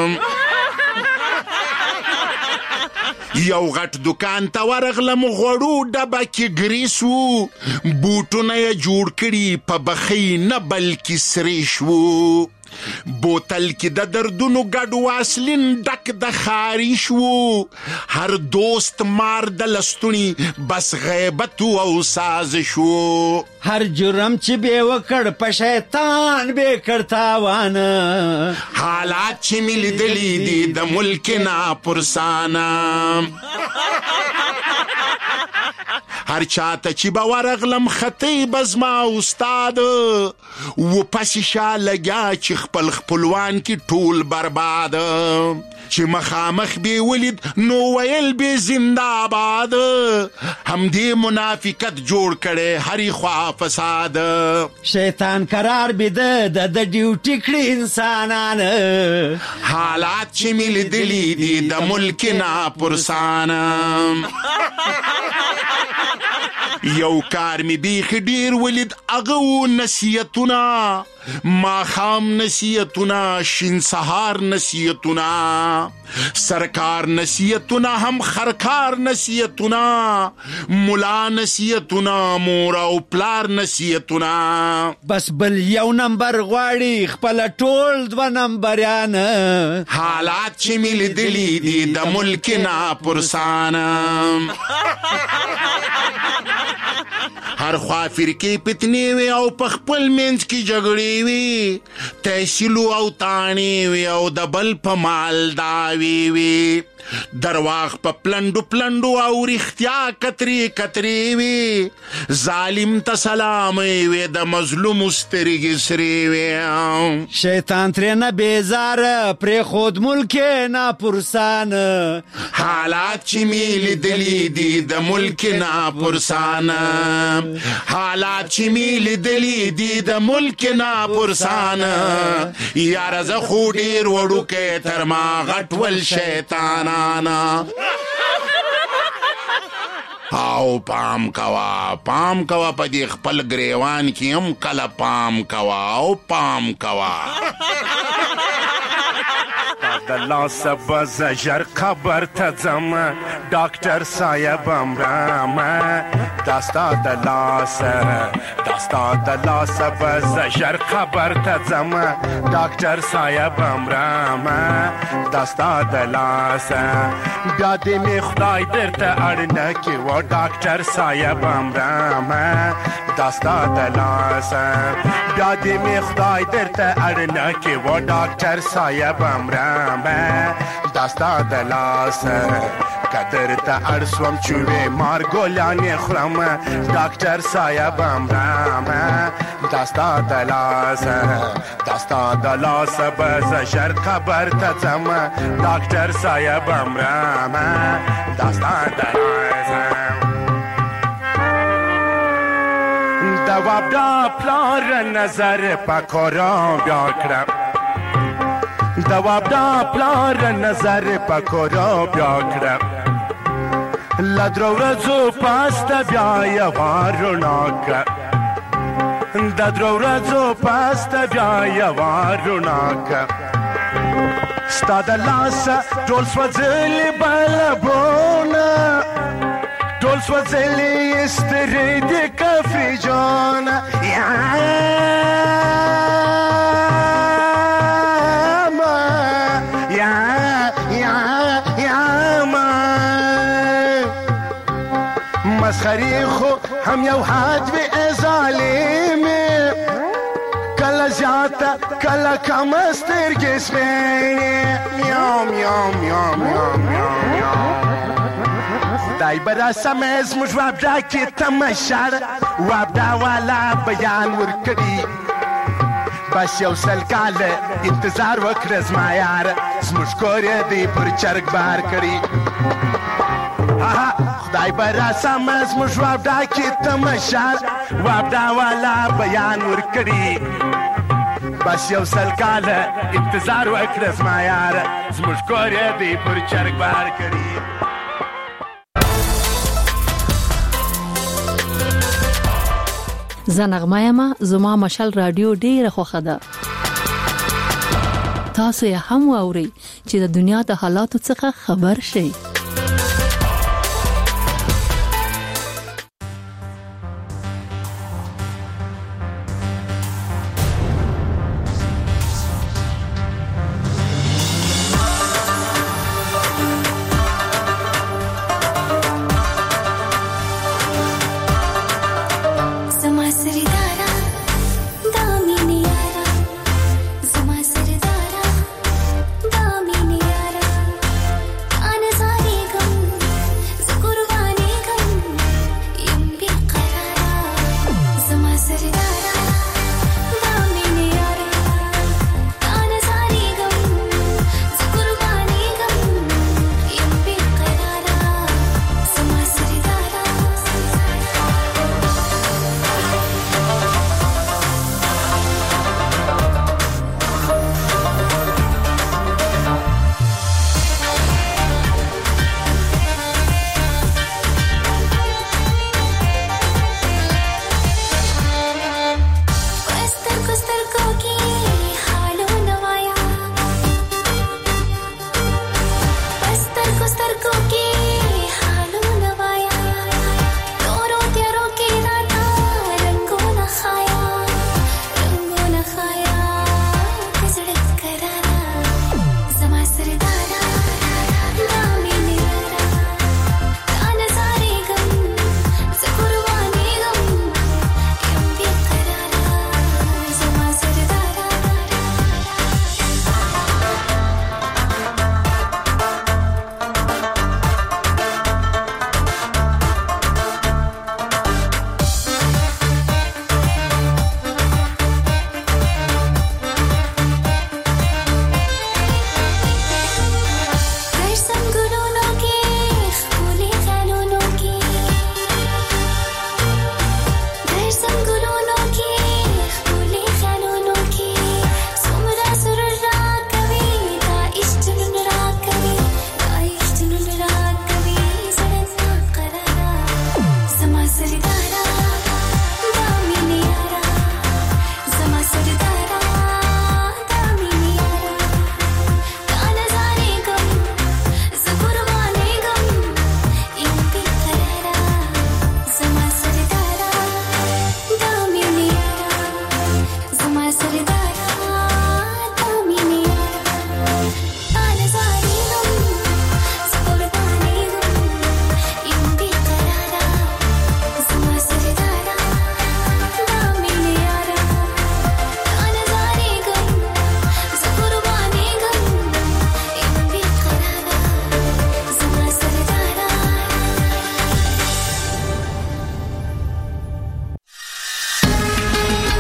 یو غټ دکان ته ورغلم غوړو ډبه کې ګریس وو بوټونه یې جوړ کړي په بخۍ نه بلکې سرې شوو بوتل کې د دردونو ګډ واسلین ډک د خارش وو هر دوست مار د لستونی بس غیبت او سازش وو هر جرم چې به وکړ په شیطان به کړ تاوانه حالات چې مې لیدلي دي د ملک ناپرسانه هر چاته چې به ورغلم خطی به زما استاد و پسې شا لګیا چې خپل خپلوان کې ټول برباد چې مخامخ به ولید نو ویل به زنده‌باد همدې منافقت جوړ کړي هرې خوا فساد شیطان قرار به د د ډیوټي کړي انسانان حالات چې مې لیدلي دي د ملک ناپرسانه یو کار می بیخ ډیر ولید هغه و نصیحتونه ماښام نصیحتونه شین سهار نصیحتونه سرکار نصیحتونه هم خرکار نصیحتونه ملا نصیحتونه مور او پلار نصیحتونه بس بل یو نمبر غواړي خپل ټول دوه نمبریان حالات چې مې لیدلي دي د ملک ناپرسانه هر خوا فرقې فتنې وي او په خپل منځ کې جګړې وي تحصیلو او تاڼې وي او د بل په مالداوي وي درواغ په پلنډو پلنډو او رښتیا کترې کترې وي ظالم ته سلام وي د مظلوم سترګې سرې وي شیطان ترېنه بیزاره پرېښود ملک ناپرسانه حالات چې مې لیدلي دي د ملک ناپرسانه حالات چې مې لیدلي دي د ملک ناپرسانه یاره زه خو ډېر وړوکی تر ما غټ ول شیطانه او پام کوا پام کوا په دې خپل گریوان کې هم کله پام کوا او پام کوا د لاس بز ژر خبر ته ځم ډاکټر صاحب امرام داستا د لاس داستا د لاس بز ژر خبر ته ځم ډاکټر صاحب امرام داستا د لاس بیا دې می خدای درته اړ نه کې و ډاکټر صاحب امرام داستا د لاس بیا دې می خدای درته اړ نه کې و ډاکټر صاحب امرام داستا د لاس قدر ته ارسوم چوبه مار ګولانې خورم ډاکټر صاحب امرام داستا د لاس داستا د لاس بز ژر خبر ته ځم ډاکټر صاحب امرام داستا د لاس د وابدا پلار نظر پکورا بیا کړم د وابدا پلار نظر پکورا بیا کړم لدرو ورځو پاسته بیا یوه رڼا کړه د درو ورځو پاسته بیا یوه رڼا کړه ستا د لاسه ټول سوځلي بلبونه ټول سوځلي سترې د کفري جانه مسخري خو هم یو حد وي ظالمې کله زیاته کله کم سترګې سپینې میاو میاو میاو میاو میاو میاو خدای به راسمې زموږ وابدا کې تماشه ده وابدا والا بیان ورکړي بس یو سل کاله انتظار وکړه زما یاره زموږ کور یې دی پر چرګ بار کړي خدای به راسم زموږ وابدا کې تماشه وابدا والا بیان ورکړي بس یو سل کاله انتظار وکړه زما یاره زموږ کور یې دی پر چرګ بار کړي زه نغمه یم زما مشال رادیو ډیره خوښه ده تاسو یې هم واورئ چې د دنیا د حالاتو څخه خبر شئ Sit down.